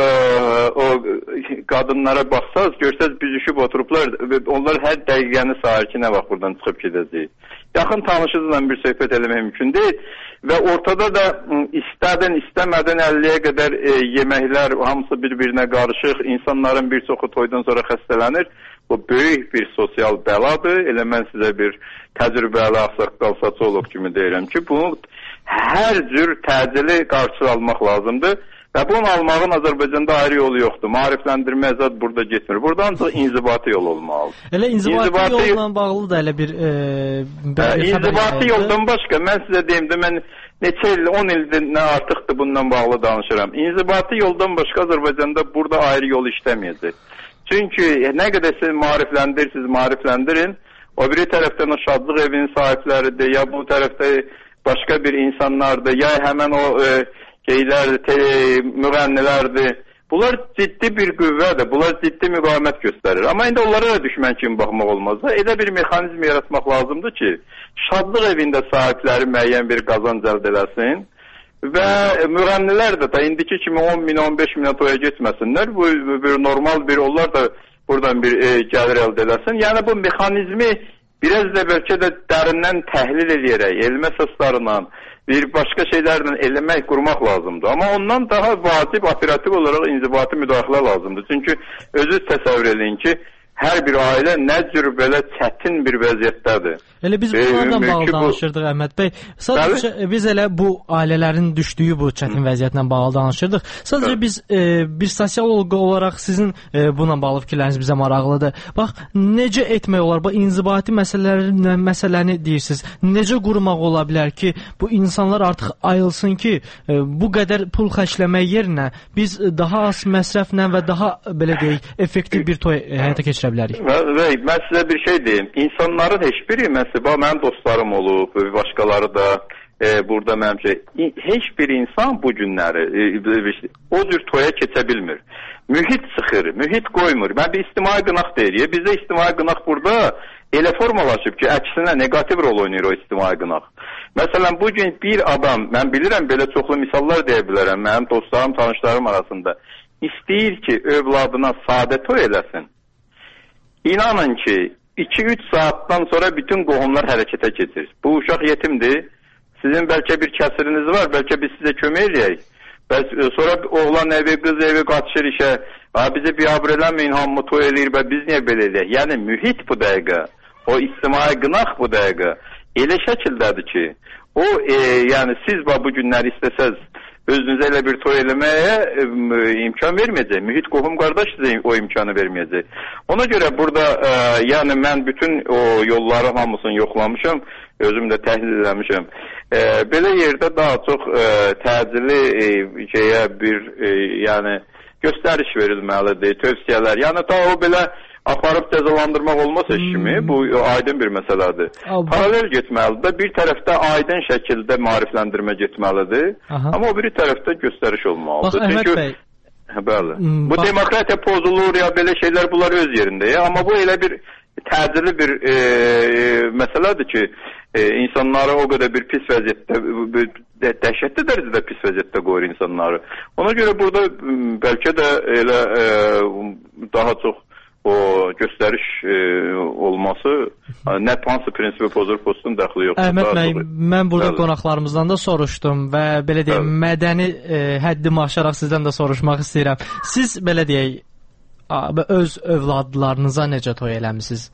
Speaker 4: o qadınlara baxsaz, görsəz büzüşüb oturublar, onlar hər dəqiqəni sayır ki, nə vaxt buradan çıxıb gedəcək. Yaxın tanışınızla bir söhbət eləmək mümkün deyil və ortada da istədən, istəmədən əlliyə qədər e, yeməklər hamısı bir-birinə qarışıq, insanların bir çoxu toydan sonra xəstələnir. Bu böyük bir sosial bəladır. Elə mən sizə bir təcrübəli ağsaqqal sotsioloq kimi deyirəm ki, bunu hər cür təcili qarşı almaq lazımdır. Və bunu almağın Azərbaycanda ayrı yolu yoxdur. Maarifləndirmə zad burada getmir. Burada ancaq inzibati yol olmalıdır.
Speaker 1: Elə inzibati, inzibati yolla bağlı da elə bir... E,
Speaker 4: e, inzibati yoldan başqa, mən sizə deyim də, mən neçə il, on ildir nə artıqdır bundan bağlı danışıram. İnzibati yoldan başqa Azərbaycanda burada ayrı yol işləməyəcək. Çünki nə qədər siz maarifləndirirsiniz, maarifləndirin, o biri tərəfdən o şadlıq evinin sahibləridir, ya bu tərəfdə başqa bir insanlardır, ya həmən o... E, şeylərdir, müğənnilərdir. Bunlar ciddi bir qüvvədir, bunlar ciddi müqavimət göstərir. Amma indi onlara da düşmən kimi baxmaq olmaz. Elə bir mexanizm yaratmaq lazımdır ki, şadlıq evində sahibləri müəyyən bir qazanc əldə eləsin və müğənnilər də, da indiki kimi on min, on beş minə toya getməsinlər. Bu bir normal bir, onlar da buradan bir e, gəlir əldə eləsin. Yəni bu mexanizmi biraz da bəlkə də dərindən təhlil edərək, elmi əsaslarla, bir başqa şeylərlə eləmək, qurmaq lazımdır. Amma ondan daha vacib, operativ olaraq inzibati müdaxilə lazımdır. Çünki özü təsəvvür edin ki, hər bir ailə nə cür belə çətin bir vəziyyətdədir.
Speaker 1: Elə biz bunlarla e, bağlı danışırdıq, Əhməd bəy. Sadəcə Bəli? biz elə bu ailələrin düşdüyü bu çətin vəziyyətlə bağlı danışırdıq. Sadəcə Bəli. biz e, bir sosioloq olaraq sizin e, bununla bağlı fikirləriniz bizə maraqlıdır. Bax, necə etmək olar? Bu inzibati məsələləri, məsələni deyirsiniz. Necə qurmaq ola bilər ki, bu insanlar artıq ayılsın ki, e, bu qədər pul xərcləmək yerinə biz daha az məsrəflə və daha belə deyək, effektiv bir toy e, həyata keçirə bilərik.
Speaker 4: Və, və mən sizə bir şey deyim. İnsanların heç biri, məsələn, mənim dostlarım olub, başqaları da e, burada mənim şey, heç bir insan bu günləri e, o cür toya keçə bilmir. Mühit sıxır, mühit qoymur. Mən bir ictimai qınaq deyirik. Bizdə ictimai qınaq burada elə formalaşıb ki, əksinə negativ rol oynayır o ictimai qınaq. Məsələn, bugün bir adam, mən bilirəm, belə çoxlu misallar deyə bilərəm, mənim dostlarım, tanışlarım arasında istəyir ki, övladına sadə toy eləsin. İnanın ki, iki üç saatdan sonra bütün qohumlar hərəkətə keçir. Bu uşaq yetimdir. Sizin bəlkə bir kəsiriniz var, bəlkə biz sizə kömək eləyək. Sonra oğlan evi, qız evi qaçışır işə. Ha, bizi biabr eləməyin, hamı toy eləyir və biz niyə belə eləyək? Yəni, mühit bu dəqiqə, o ictimai qınaq bu dəqiqə elə şəkildədir ki, o, e, yəni siz bu günləri istəsəz özünüzə elə bir toy eləməyə e, imkan verməyəcək. Mühit qohum qardaş sizə o imkanı verməyəcək. Ona görə burada e, yəni mən bütün o yolları hamısını yoxlamışam, özüm də təhlil eləmişəm. E, belə yerdə daha çox e, təcili e, şeyə bir e, yəni göstəriş verilməlidir, tövsiyələr. Yəni ta o belə aparıb cəzalandırmaq olmasa kimi bu aydın bir məsələdir. Abi. Paralel getməlidir. Bir tərəfdə aydın şəkildə maarifləndirmə getməlidir. Aha. Amma o biri tərəfdə göstəriş olmalıdır.
Speaker 1: Bax, Əhməd bəy.
Speaker 4: Bəli.
Speaker 1: Hmm,
Speaker 4: bu
Speaker 1: bax...
Speaker 4: demokratiya pozulur ya belə şeylər bunlar öz yerində. Ya. Amma bu elə bir təcili bir e, məsələdir ki, e, insanları o qədər bir pis vəziyyətdə, dəhşətli dərəcədə pis vəziyyətdə qoyur insanları. Ona görə burada bəlkə də elə e, daha çox o göstəriş e, olması nə hansı prinsipi pozur, postun dəxli yoxdur.
Speaker 1: Əhməd bəy, mən burada bəli. Qonaqlarımızdan da soruşdum və belə deyək, bəli. Mədəni e, həddimi aşaraq sizdən də soruşmaq istəyirəm. Siz belə deyək, öz övladlarınıza necə toy eləmisiniz?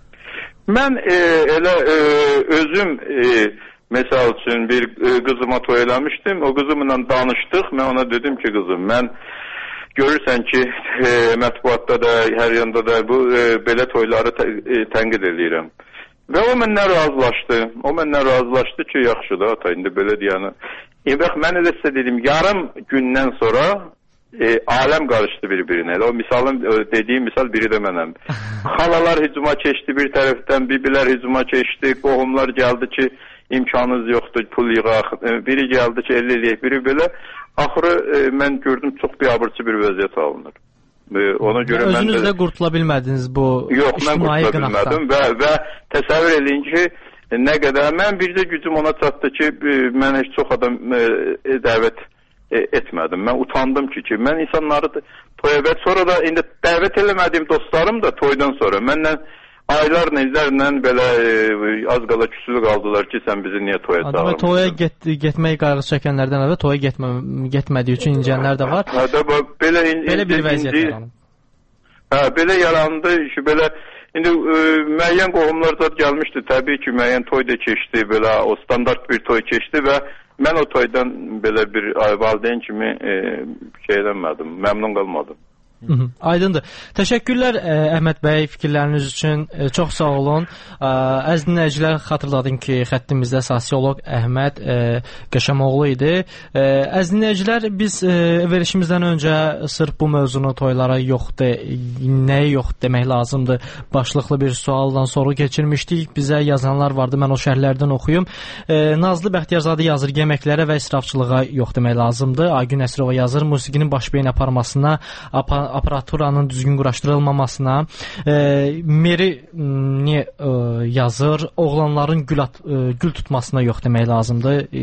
Speaker 4: Mən e, elə e, özüm e, məsəl üçün bir e, qızıma toy eləmişdim. O qızımla danışdıq. Mən ona dedim ki, qızım, mən görürsən ki, e, mətbuatda da, hər yanda da bu e, belə toyları tə, e, tənqid edirəm. Və o məndən razılaşdı. O məndən razılaşdı ki, yaxşı da, ata, indi belə deyəni. E, bax, mən elə sizə dedim, yarım gündən sonra e, aləm qarışdı bir-birinə. O misalın, dediyim misal biri də mənəm. Xalalar hücuma keçdi bir tərəfdən, bibilər hücuma keçdi, qohumlar gəldi ki, imkanınız yoxdur, pul yığaq. Biri gəldi ki, elli eləyək, biri belə. Axırı e, mən gördüm çox biabırçı bir vəziyyət alınır. E, ona görə
Speaker 1: özünüz
Speaker 4: mən
Speaker 1: də, də qurtula bilmədiniz bu
Speaker 4: yox, mən qurtula bilmədim və, və təsəvvür edin ki, nə qədər mən bircə gücüm ona çatdı ki, e, mən heç çox adam e, dəvət e, etmədim. Mən utandım ki, ki mən insanları toya və sonra da indi dəvət eləmədiyim dostlarım da toydan sonra məndən aylarla, illərlə belə e, az qala küsülü qaldılar ki, sən bizi niyə toya çağırmışsın?
Speaker 1: Toya get, getmək qayğı çəkənlərdən əvvəl toya getmə, getmədiyi üçün incənlər də var.
Speaker 4: Hə, də, belə, in,
Speaker 1: belə bir vəziyyət yaranıb.
Speaker 4: Hə, belə yarandı. Ki, belə, indi e, müəyyən qohumlar da gəlmişdi. Təbii ki, müəyyən toy da keçdi. Belə, o standart bir toy keçdi və mən o toydan belə bir valideyn kimi e, şey eləmədim, məmnun qalmadım.
Speaker 1: Hı -hı, aydındır. Təşəkkürlər ə, Əhməd bəy fikirləriniz üçün. Ə, çox sağ olun. Ə, əziz dinləyicilər, xatırladım ki, xəttimizdə sosioloq Əhməd ə, Qəşəmoğlu idi. Ə, əziz dinləyicilər, biz ə, verilişimizdən öncə sırf bu mövzunu toylara yoxdur, nəyə yox demək lazımdır başlıqlı bir sualdan soru keçirmişdik. Bizə yazanlar vardı, mən o şərhlərdən oxuyum. Ə, Nazlı Bəxtiyarzadə yazır, yeməklərə və israfçılığa yox demək lazımdır. Aygün Əsrova yazır, musiqinin baş beyin aparmasına, apa aparaturanın düzgün quraşdırılmamasına, e, Meri niyə e, yazır, oğlanların gül, at, e, gül tutmasına yox demək lazımdır. E,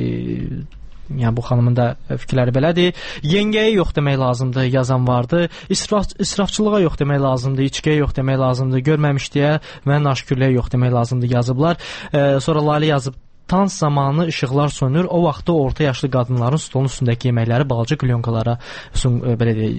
Speaker 1: yəni bu xanımın da fikirləri belədir. Yengəyə yox demək lazımdır, yazan vardı. İsraf, israfçılığa yox demək lazımdır, içkiyə yox demək lazımdır, görməmişliyə və naşükürlüyə yox demək lazımdır yazıblar. E, sonra Lalə yazıb, Tans zamanı işıqlar sönür. O vaxtda orta yaşlı qadınların stolun üstündəki yeməkləri balaca klyonkalara, belə deyək,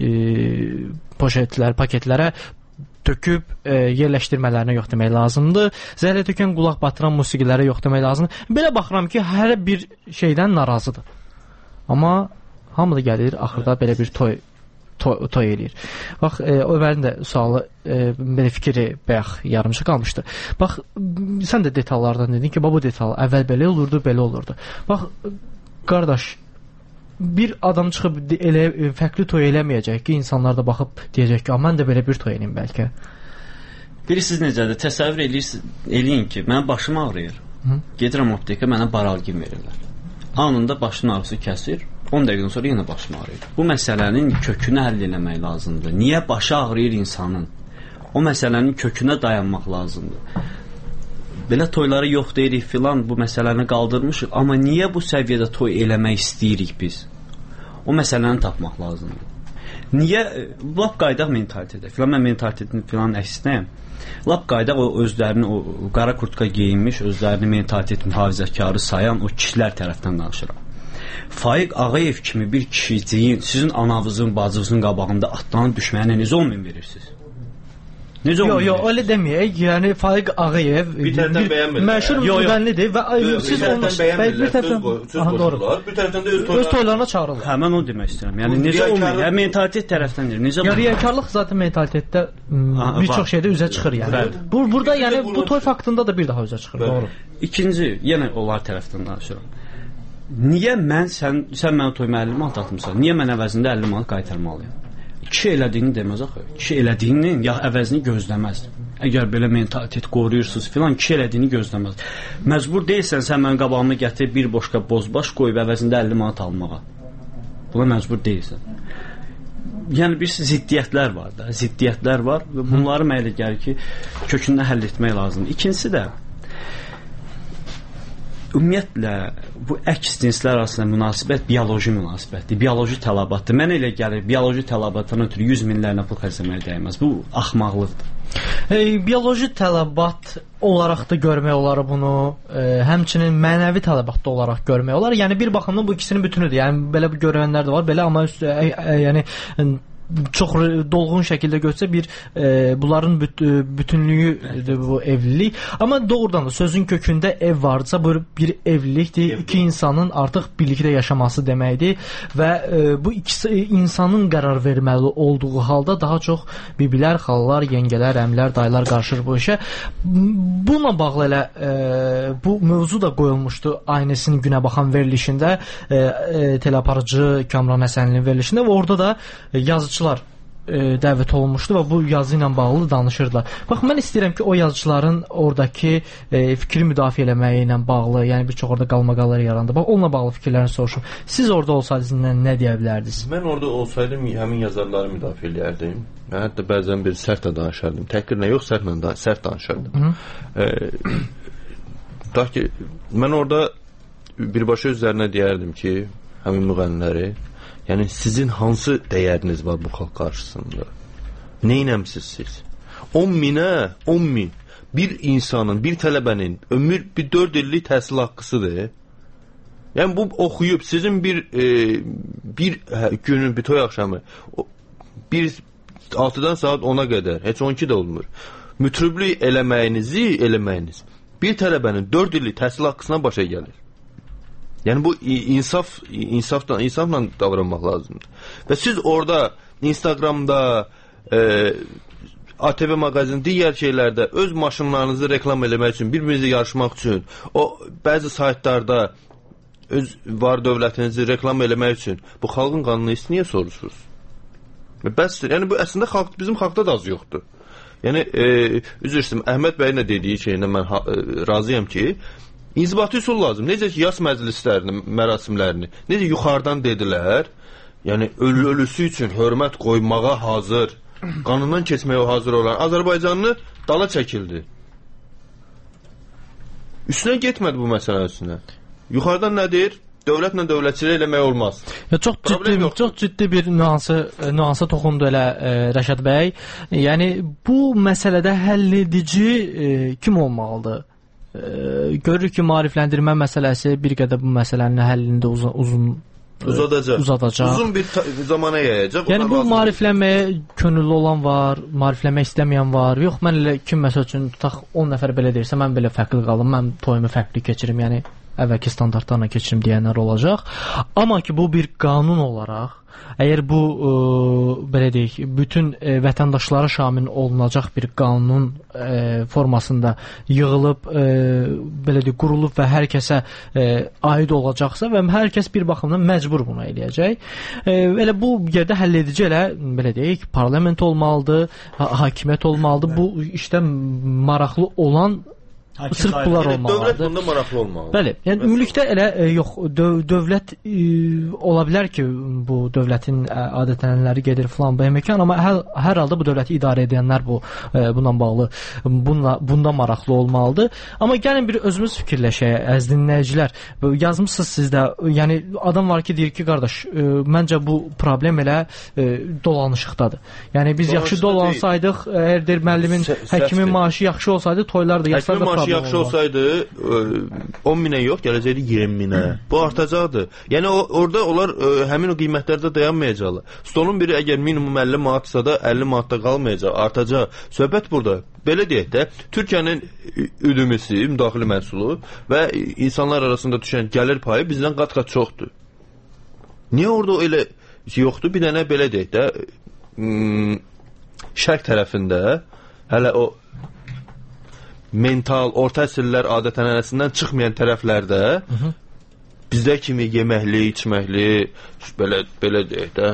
Speaker 1: e, poşetlər, paketlərə töküb e, yerləşdirmələrinə yox demək lazımdır. Zəhlə tökən qulaq batıran musiqilərə yox demək lazımdır. Belə baxıram ki, hər bir şeydən narazıdır. Amma hamı da gəlir, axırda belə bir toy toy, toy eləyir. Bax, e, Ömərin də sualı, e, belə fikri bayaq yarımçı qalmışdı. Bax, sən də detallardan dedin ki, bu detal əvvəl belə olurdu, belə olurdu. Bax, qardaş, bir adam çıxıb elə fərqli toy eləməyəcək ki, insanlar da baxıb deyəcək ki, mən də belə bir toy eləyim bəlkə.
Speaker 3: Bilirsiniz necədir? Təsəvvür eləyin ki, mənim başım ağrıyır. Hı? Gedirəm aptekə, mənə baralgin verirlər. Anında başın ağrısı kəsir, on dəqiqədən sonra yenə başım ağrıyır. Bu məsələnin kökünü həll eləmək lazımdır. Niyə başı ağrıyır insanın? O məsələnin kökünə dayanmaq lazımdır. Belə toyları yox deyirik filan, bu məsələni qaldırmışıq, amma niyə bu səviyyədə toy eləmək istəyirik biz? O məsələni tapmaq lazımdır. Niyə? Lap qaydaq mentalitetə. Filan mən mentalitetini filan əksinəyəm. Lap qaydaq o özlərini, o qara kurtka geyinmiş, özlərini mentalitet mühafizəkarı sayan o kişilər tərəfdən danışıram. Faiq Ağayev kimi bir kişiciyin sizin anavızın, bacınızın qabağında atlanıb düşməyinə necə olmayın verirsiniz? Necə
Speaker 1: Yox, yox, elə deməyək. Yəni Faiq Ağayev
Speaker 2: bir tərəfdən bəyənmirlər.
Speaker 1: Məşhur müğənnidir və siz onu
Speaker 2: bir tərəfdən söz qoşurlar, bir tərəfdən də öz toylarına,
Speaker 1: öz toylarına çağırırlar.
Speaker 3: Hə, mən onu demək istəyirəm. Yəni necə olmuyor? Yəni mentalitet tərəfdəndir. Necə?
Speaker 1: Yəni riyakarlıq zaten mentalitetdə bir çox şeydə üzə çıxır yəni. Bu burada yəni bu toy faktında da bir daha üzə çıxır, doğru.
Speaker 3: İkinci, yenə onlar tərəfdən danışıram. Niyə mən sən sən mənə toy əlli manat atmısan? Niyə mən əvəzində əlli manat qaytarmalıyam? Kişi elədiyini deməz axı. Kişi elədiyinin ya əvəzini gözləməz. Əgər belə mentalitet qoruyursunuz filan, kişi elədiyini gözləməz. Məcbur deyilsən sən mənim qabağıma gətir bir boşqa bozbaş qoyub əvəzində əlli manat almağa. Buna məcbur deyilsən. Yəni bir ziddiyyətlər var da, ziddiyyətlər var və bunları mənə elə gəlir ki, kökündən həll etmək lazımdır. İkincisi də ümumiyyətlə bu əks cinslər arasında münasibət bioloji münasibətdir, bioloji tələbatdır. Mənə elə gəlir, bioloji tələbatdan ötürü yüz minlərlə pul xərcləməyə dəyməz. Bu axmaqlıqdır.
Speaker 1: E, bioloji tələbat olaraq da görmək olar bunu, e, həmçinin mənəvi tələbat da olaraq görmək olar. Yəni bir baxımdan bu ikisinin bütünüdür. Yəni belə bir görənlər də var, belə amma üstü, e, e, yəni çox dolğun şəkildə götürsə bir e, bunların büt, bütünlüyü bu evlilik. Amma doğrudan da sözün kökündə ev varsa bu bir evlilikdir. Evlilik. İki insanın artıq birlikdə yaşaması deməkdir və e, bu ikisi insanın qərar verməli olduğu halda daha çox bibilər, xalalar, yengələr, əmlər, dayılar qarışır bu işə. Bununla bağlı elə e, bu mövzu da qoyulmuşdu Aynəsin günə baxan verilişində, e, e, teleaparıcı Kamran Həsənlinin verilişində və orada da e, yazıcı E, dəvət olunmuşdu və bu yazı ilə bağlı danışırdılar. Bax, mən istəyirəm ki, o yazıçıların oradakı e, fikri müdafiə eləməyi ilə bağlı, yəni bir çox orada qalmaqallar yarandı. Bax, onunla bağlı fikirlərini soruşum. Siz orada olsaydınız nə, nə deyə bilərdiniz?
Speaker 2: Mən orada olsaydım həmin yazarları müdafiə eləyərdim. Mən hətta bəzən bir sərt də danışardım. Təhqirlə yox, sərtlə da, sərt danışardım. E, da ki, mən orada birbaşa üzərinə deyərdim ki, həmin müğənniləri, yəni sizin hansı dəyəriniz var bu xalq qarşısında? Neynəmsiz siz? on minə, on min bir insanın, bir tələbənin ömür bir dörd illik təhsil haqqısıdır. Yəni bu oxuyub sizin bir e, bir hə, günün bir toy axşamı bir altıdan saat ona qədər, heç on iki də olmur. Mütriblik eləməyinizi eləməyiniz bir tələbənin dörd illik təhsil haqqısına başa gəlir. Yəni bu insaf insafdan insafla davranmaq lazımdır. Və siz orada Instagramda, e, A T V mağazin, digər şeylərdə öz maşınlarınızı reklam eləmək üçün, bir-birinizlə yarışmaq üçün, o bəzi saytlarda öz var dövlətinizi reklam eləmək üçün bu xalqın qanunu niyə soruşursunuz? Bəsdir. Yəni bu əslində xalq bizim xalqda da az yoxdur. Yəni e, üzr istəyirəm, Əhməd bəyin də dediyi şeylə mən ha, e, razıyam ki, İnzibati üsul lazım. Necə ki, yas məclislərini, mərasimlərini, necə yuxarıdan dedilər, yəni ölü ölüsü üçün hörmət qoymağa hazır, qanundan keçməyə hazır olan Azərbaycanlı dala çəkildi. Üstünə getmədi bu məsələ üstünə. Yuxarıdan nə deyir? Dövlətlə dövlətçilik eləmək olmaz.
Speaker 1: Ya çox ciddi, çox ciddi bir nüansı, nüansa toxundu elə e, Rəşad bəy. Yəni bu məsələdə həlledici e, kim olmalıdır? Ee, görürük ki, maarifləndirmə məsələsi bir qədər bu məsələnin həllində uzun, uzun
Speaker 2: uzadacaq.
Speaker 1: uzadacaq.
Speaker 2: Uzun bir zamana yayacaq.
Speaker 1: Yəni bu maariflənməyə könüllü olan var, maariflənmək istəməyən var. Yox, mən elə kim məsəl üçün tutaq on nəfər belə deyirsə, mən belə fərqli qalım, mən toyumu fərqli keçirim, yəni əvvəlki standartlarla keçirim deyənlər olacaq. Amma ki, bu bir qanun olaraq, əgər bu e, belə deyək, bütün e, vətəndaşlara şamil olunacaq bir qanun e, formasında yığılıb, e, belə deyək, qurulub və hər kəsə e, aid olacaqsa və hər kəs bir baxımdan məcbur bunu eləyəcək. E, elə bu yerdə həlledici elə belə deyək, parlament olmalıdır, ha hakimiyyət olmalıdır. Bu işdə maraqlı olan sırf bunlar olmalıdır.
Speaker 2: Dövlət bunda maraqlı olmalıdır.
Speaker 1: Bəli, yəni ümumilikdə elə e, yox, döv dövlət e, ola bilər ki, bu dövlətin e, adət-ənənələri gedir filan bu məkan, amma hər, hər halda bu dövləti idarə edənlər bu e, bununla bağlı bununla bunda maraqlı olmalıdır. Amma gəlin bir özümüz fikirləşək, əziz dinləyicilər. Yazmısınız siz də, yəni adam var ki, deyir ki, qardaş, e, məncə bu problem elə e, dolanışıqdadır. Yəni biz yaxşı dolansaydıq, əgər der müəllimin, həkimin maaşı yaxşı olsaydı, toylar da yazsaydı
Speaker 2: Hər şey yaxşı olsaydı on minə yox, gələcəkdi iyirmi minə. Bu artacaqdı. Yəni o, orada onlar ə, həmin o qiymətlərdə dayanmayacaqlar. Stolun biri əgər minimum əlli manatsa da əlli manatda qalmayacaq, artacaq. Söhbət burada. Belə deyək də, Türkiyənin ÜDM-si, müdaxilə məhsulu və insanlar arasında düşən gəlir payı bizdən qat-qat çoxdur. Niyə orada elə yoxdur? Bir dənə belə deyək də, şərq tərəfində hələ o mental, orta əsrlər adət-ənənəsindən çıxmayan tərəflərdə hı -hı. bizdə kimi yeməkli, içməkli, belə belə deyək də,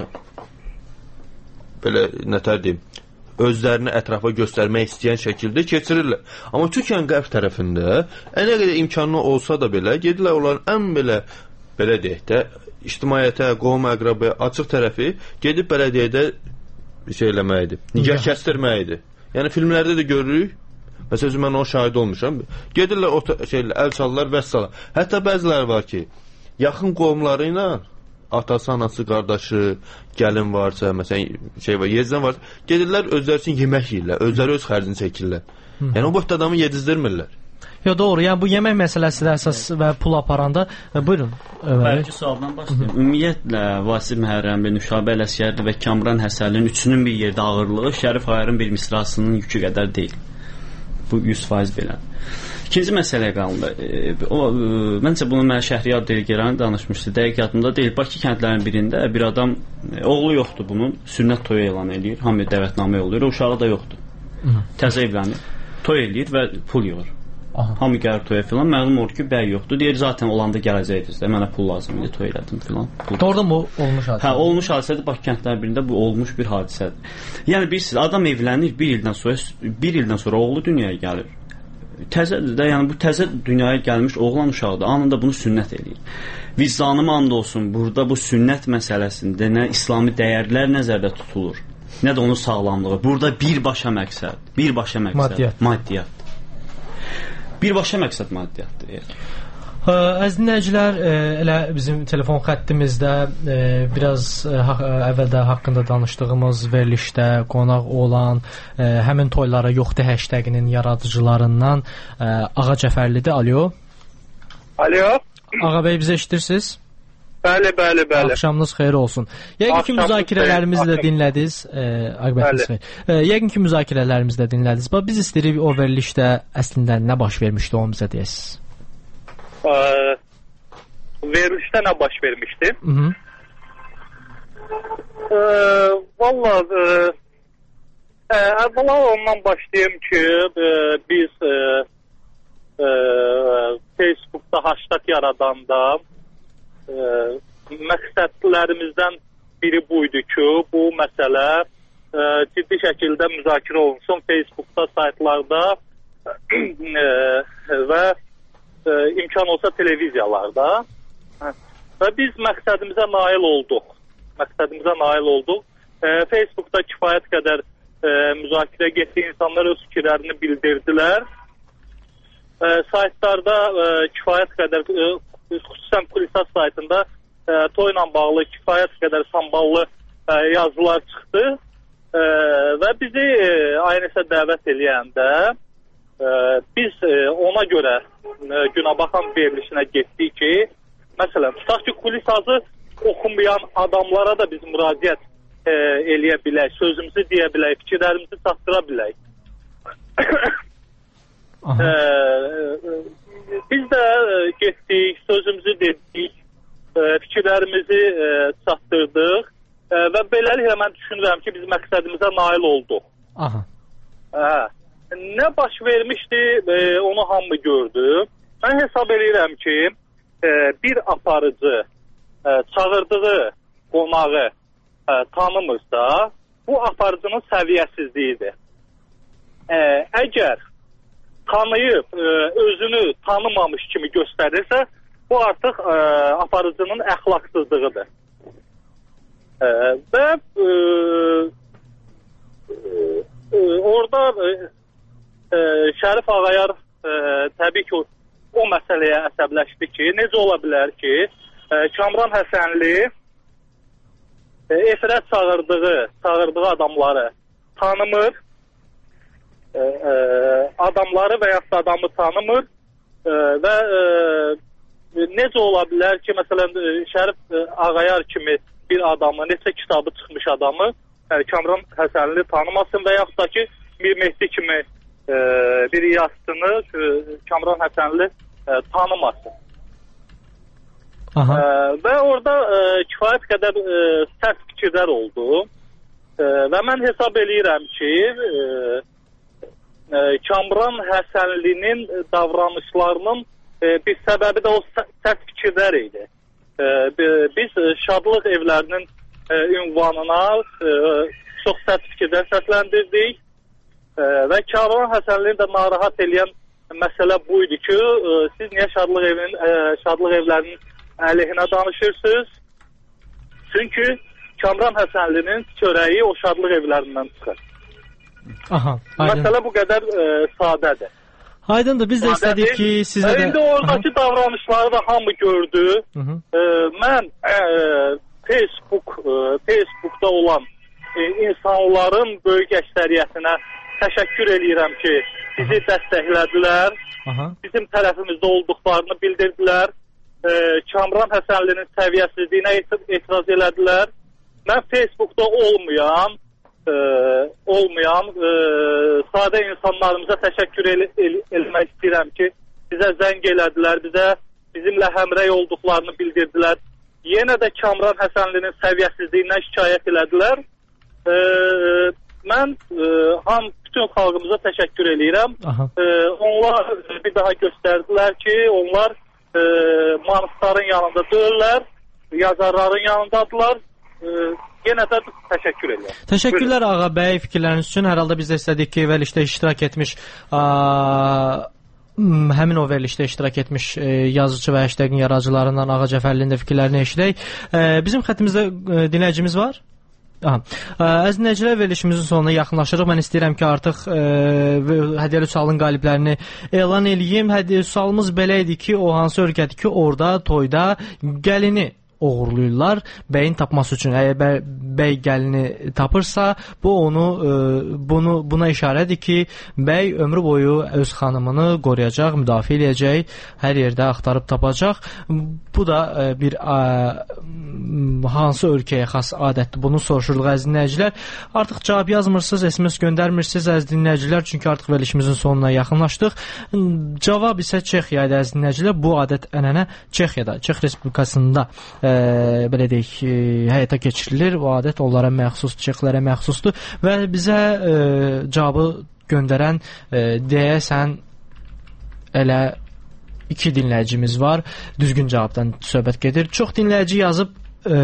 Speaker 2: belə nətər deyim, özlərini ətrafa göstərmək istəyən şəkildə keçirirlər. Amma Türkiyənin qərb tərəfində nə qədər imkanı olsa da belə, gedirlər onların ən belə belə deyək də, ictimaiyyətə, qohum-əqrabaya açıq tərəfi gedib bələdiyyədə şey eləməkdir, nigah kəsdirməkdir. Yəni filmlərdə də görürük. Məsələn, mən o şahid olmuşam. Gedirlər, o şeylə, əl çalırlar və s. Hətta bəziləri var ki, yaxın qohumları ilə atası, anası, qardaşı, gəlin varsa, məsələn, şey var, yezdən varsa, gedirlər, özləri üçün yemək yiyirlər, özləri öz xərcini çəkirlər. Yəni, o boyda adamı yedizdirmirlər.
Speaker 1: Yo, doğru. Yəni, bu yemək məsələsi də əsas və pul aparanda, e, buyurun.
Speaker 3: Bəlkə sualdan başlayayım. Ümumiyyətlə, Vasif Məhərrəmli, Nüşabə Ələsgərli və Kamran Həsənlinin üçünün bir yerdə ağırlığı Şərif Ayarın bir misrasının yükü qədər deyil. Bu yüz faiz belə. İkinci məsələ qaldı. E, o, e, məncə bunu mən Şəhriyar Delgerani danışmışdı. Dəqiq yadımda deyil. Bakı kəndlərinin birində bir adam, e, oğlu yoxdur bunun, sünnət toyu elan edir, hamı dəvətnamə yollayır, o uşağı da yoxdur. Hı -hı. Təzə evlənir, toy eləyir və pul yığır. Aha. Hamı gəlir toya filan, məlum olur ki, bəy yoxdur. Deyir, zaten olanda gələcəkdir, mənə pul lazım idi, toy elədim filan.
Speaker 1: Doğrudan bu olmuş hadisə.
Speaker 3: Hə, olmuş hadisədir, Bakı kəndlərinin birində bu olmuş bir hadisədir. Yəni bilirsiniz, adam evlənir, bir ildən sonra bir ildən sonra oğlu dünyaya gəlir. Təzədir də, yəni bu təzə dünyaya gəlmiş oğlan uşaqdır. Anında bunu sünnət eləyir. Vicdanıma and olsun, burada bu sünnət məsələsində nə İslami dəyərlər nəzərdə tutulur, nə də onun sağlamlığı. Burada birbaşa məqsəd, birbaşa məqsəd
Speaker 1: maddiyyat.
Speaker 3: maddiyyat. Birbaşa məqsəd maddiyyatdır. Yəni.
Speaker 1: Əziz dinləyicilər, elə bizim telefon xəttimizdə e, biraz e, əvvəldə haqqında danışdığımız verilişdə qonaq olan e, həmin toylara yoxdur hashtaginin yaradıcılarından e, Ağa Cəfərlidir. Alo.
Speaker 5: Alo.
Speaker 1: Ağa bəy, bizə eşidirsiniz?
Speaker 5: Bəli, bəli, bəli.
Speaker 1: Axşamınız xeyir olsun. Yəqin ki, müzakirələrimizi də dinlədiniz. Bəli. Yəqin ki, müzakirələrimizi də dinlədiniz. Bax, biz istəyirik o verilişdə əslində nə baş vermişdi, onu bizə deyəsiniz.
Speaker 5: Verilişdə nə baş vermişdi?
Speaker 1: Hı -hı.
Speaker 5: E, Valla e, əvvəla ondan başlayayım ki, e, biz e, e, Facebook'da hashtag yaradanda e, məqsədlərimizdən biri buydu ki, bu məsələ e, ciddi şəkildə müzakirə olunsun Facebook'da, saytlarda e, və e, imkan olsa televiziyalarda. Və biz məqsədimizə nail olduq. Məqsədimizə nail olduq. E, Facebook'da kifayət qədər e, müzakirə getdi, insanlar öz fikirlərini bildirdilər. E, saytlarda e, kifayət qədər, e, xüsusən Kulisat saytında e, toyla bağlı kifayət qədər samballı e, yazılar çıxdı e, və bizi e, Aynesə dəvət eləyəndə e, biz e, ona görə e, Günəbaxan verilişinə getdik ki, məsələn, tutaq ki, Kulisatı oxunmayan adamlara da biz müraciət e, eləyə bilək, sözümüzü deyə bilək, fikirlərimizi çatdıra bilək. e, biz də getdik, sözümüzü dedik, e, fikirlərimizi e, çatdırdıq e, və beləliklə mən düşünürəm ki, biz məqsədimizə nail olduq.
Speaker 1: Aha.
Speaker 5: E, nə baş vermişdi, e, onu hamı gördü. Mən hesab edirəm ki, e, bir aparıcı e, çağırdığı qonağı e, tanımırsa, bu aparıcının səviyyəsizliyidir. E, əgər tanıyıb, e, özünü tanımamış kimi göstərirsə, bu artıq e, aparıcının əxlaqsızlığıdır. E, və e, e, orada e, e, Şərif Ağayar e, təbii ki, o, o məsələyə əsəbləşdi ki, necə ola bilər ki, e, Kamran Həsənli e, efirə çağırdığı, çağırdığı adamları tanımır, e, adamları və yaxud da adamı tanımır e, və e, necə ola bilər ki, məsələn, Şərif e, Ağayar kimi bir adamı, neçə kitabı çıxmış adamı e, Kamran Həsənli tanımasın və yaxud da ki, Mir Mehdi kimi e, bir yazısını e, Kamran Həsənli e, tanımasın.
Speaker 1: Aha.
Speaker 5: E, və orada e, kifayət qədər e, sərt fikirlər oldu e, və mən hesab eləyirəm ki, e, e, Kamran Həsənlinin davranışlarının e, bir səbəbi də o sərt fikirlər idi. E, biz şadlıq evlərinin e, ünvanına e, çox sərt fikirlər səsləndirdik e, və Kamran Həsənlini də narahat edən məsələ bu idi ki, e, siz niyə şadlıq evinin e, şadlıq evlərinin əleyhinə danışırsınız? Çünki Kamran Həsənlinin çörəyi o şadlıq evlərindən çıxır.
Speaker 1: Aha, aydın.
Speaker 5: Məsələ bu qədər e, sadədir.
Speaker 1: Aydındır, biz də istədik ki, sizə də...
Speaker 5: İndi oradakı Aha. davranışları da hamı gördü.
Speaker 1: Hı -hı.
Speaker 5: E, mən e, Facebook, e, Facebookda olan e, insanların böyük əksəriyyətinə təşəkkür eləyirəm ki, bizi Aha. dəstəklədilər, Aha. bizim tərəfimizdə olduqlarını bildirdilər. E, Kamran Həsənlinin səviyyəsizliyinə etiraz elədilər. Mən Facebookda olmayan e, olmayan e, sadə insanlarımıza təşəkkür el el eləmək istəyirəm ki, bizə zəng elədilər, bizə bizimlə həmrəy olduqlarını bildirdilər. Yenə də Kamran Həsənlinin səviyyəsizliyindən şikayət elədilər. E, mən e, ham bütün xalqımıza təşəkkür eləyirəm. E, onlar bir daha göstərdilər ki, onlar E, manifestların yanında deyirlər, yazarların yanındadılar. E, yenə də təşəkkür edirəm.
Speaker 1: Təşəkkürlər Ağa bəy fikirləriniz üçün. Hər halda biz də istədik ki, verilişdə iştirak etmiş a, həmin o verilişdə iştirak etmiş e, yazıcı və hashtagin yaradıcılarından Ağa Cəfərlinin də fikirlərini eşidək. E, bizim xəttimizdə e, dinləyicimiz var. Aha. Əziz dinləyicilər, verilişimizin sonuna yaxınlaşırıq. Mən istəyirəm ki, artıq e, hədiyyəli sualın qaliblərini elan eləyim. Hədiyyəli sualımız belə idi ki, o hansı ölkədir ki, orada toyda gəlini uğurluyurlar bəyin tapması üçün. Əgər bəy, bəy gəlini tapırsa, bu onu e, bunu buna işarədir ki, bəy ömrü boyu öz xanımını qoruyacaq, müdafiə edəcək, hər yerdə axtarıb tapacaq. Bu da e, bir e, hansı ölkəyə xas adətdir? Bunu soruşurduq əziz dinləyicilər. Artıq cavab yazmırsınız, S M S göndərmirsiniz əziz dinləyicilər, çünki artıq verilişimizin sonuna yaxınlaşdıq. Cavab isə Çexiyada əziz dinləyicilər. Bu adət ənənə Çexiyada, Çex Respublikasında e, belə deyək, e, həyata keçirilir. Bu adət onlara məxsus, Çexlərə məxsusdur və bizə e, cavabı göndərən e, deyəsən elə iki dinləyicimiz var. Düzgün cavabdan söhbət gedir. Çox dinləyici yazıb e,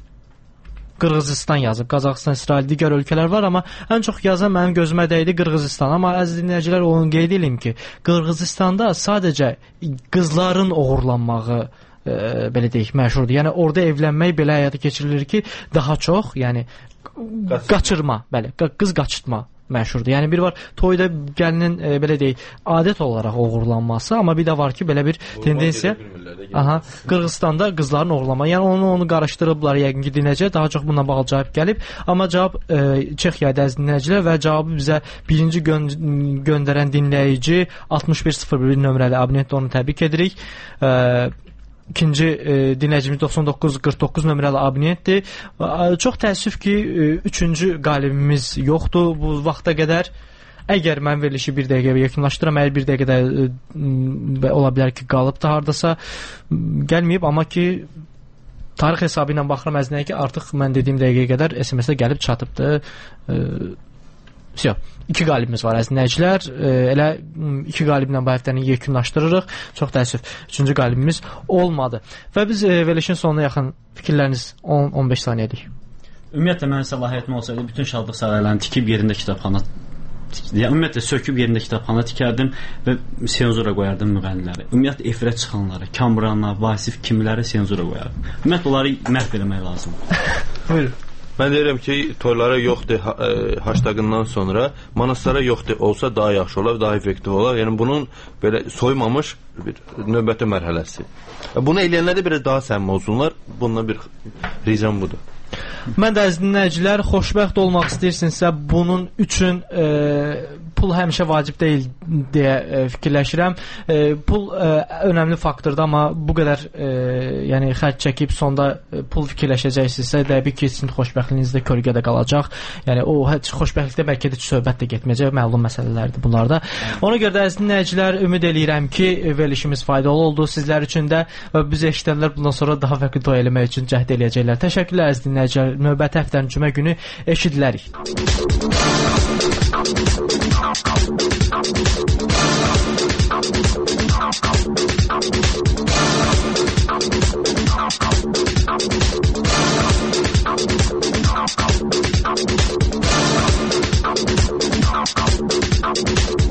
Speaker 1: Qırğızistan yazıb, Qazaxıstan, İsrail, digər ölkələr var, amma ən çox yazan mənim gözümə dəydi Qırğızistan. Amma əziz dinləyicilər, onu qeyd edeyim ki, Qırğızistanda sadəcə qızların oğurlanmağı e, belə deyək, məşhurdur. Yəni orada evlənmək belə həyata keçirilir ki, daha çox, yəni qaçırma, qaçırma bəli, qız qaçırtma məşhurdur. Yəni bir var toyda gəlinin e, belə deyək, adət olaraq oğurlanması, amma bir də var ki, belə bir tendensiya. Aha, Qırğızstanda qızların oğurlanma. Yəni onu onu qarışdırıblar yəqin ki, dinləyicilər. Daha çox bununla bağlı cavab gəlib. Amma cavab e, Çexiyada əziz dinləyicilər və cavabı bizə birinci gö göndərən dinləyici altmış bir sıfır bir nömrəli abunentdir, onu təbrik edirik. E, İkinci e, dinləyicimiz doxsan doqquz qırx doqquz nömrəli abunentdir. E, çox təəssüf ki, e, üçüncü qalibimiz yoxdur bu vaxta qədər. Əgər mən verilişi bir dəqiqəyə yekunlaşdıram, əgər bir dəqiqədə e, ola bilər ki, qalıb da hardasa gəlməyib, amma ki, tarix hesabı ilə baxıram əzinə ki, artıq mən dediyim dəqiqəyə qədər S M S-də gəlib çatıbdır. E, Yox, iki qalibimiz var əziz dinləyicilər. E, elə iki qaliblə bu həftəni yekunlaşdırırıq. Çox təəssüf, üçüncü qalibimiz olmadı. Və biz e, verilişin sonuna yaxın fikirləriniz on on beş saniyəlik.
Speaker 3: Ümumiyyətlə mənim səlahiyyətim olsaydı bütün şadlıq saraylarını tikib yerində kitabxana, yəni ümumiyyətlə söküb yerində kitabxana tikərdim və senzura qoyardım müğənniləri. Ümumiyyətlə efirə çıxanları, Kamranlar, Vasif kimləri senzura qoyardım. Ümumiyyətlə onları məhv eləmək lazımdır.
Speaker 1: Buyurun.
Speaker 2: Mən deyirəm ki, toylara yoxdur ha hashtagından sonra manastara yoxdur olsa daha yaxşı olar, daha effektiv olar. Yəni bunun belə soymamış bir növbəti mərhələsi. Bunu eləyənlər də belə daha səmimi olsunlar. Bundan bir ricam budur.
Speaker 1: Mən də əziz dinləyicilər, xoşbəxt olmaq istəyirsinizsə, bunun üçün e, pul həmişə vacib deyil deyə e, fikirləşirəm. E, pul e, önəmli faktordur, amma bu qədər e, yəni xərc çəkib sonda e, pul fikirləşəcəksinizsə, təbii ki, sizin xoşbəxtliyiniz də kölgədə qalacaq. Yəni o heç xoşbəxtlikdə bəlkə də söhbət də getməyəcək, məlum məsələlərdir bunlar da. Ona görə də əziz dinləyicilər, ümid eləyirəm ki, verilişimiz faydalı oldu sizlər üçün də və bizi eşidənlər bundan sonra daha fərqli toy eləmək üçün cəhd eləyəcəklər. Təşəkkürlər əziz dinləyicilər. Növbəti həftənin cümə günü eşidilərik.
Speaker 6: We'll be right back.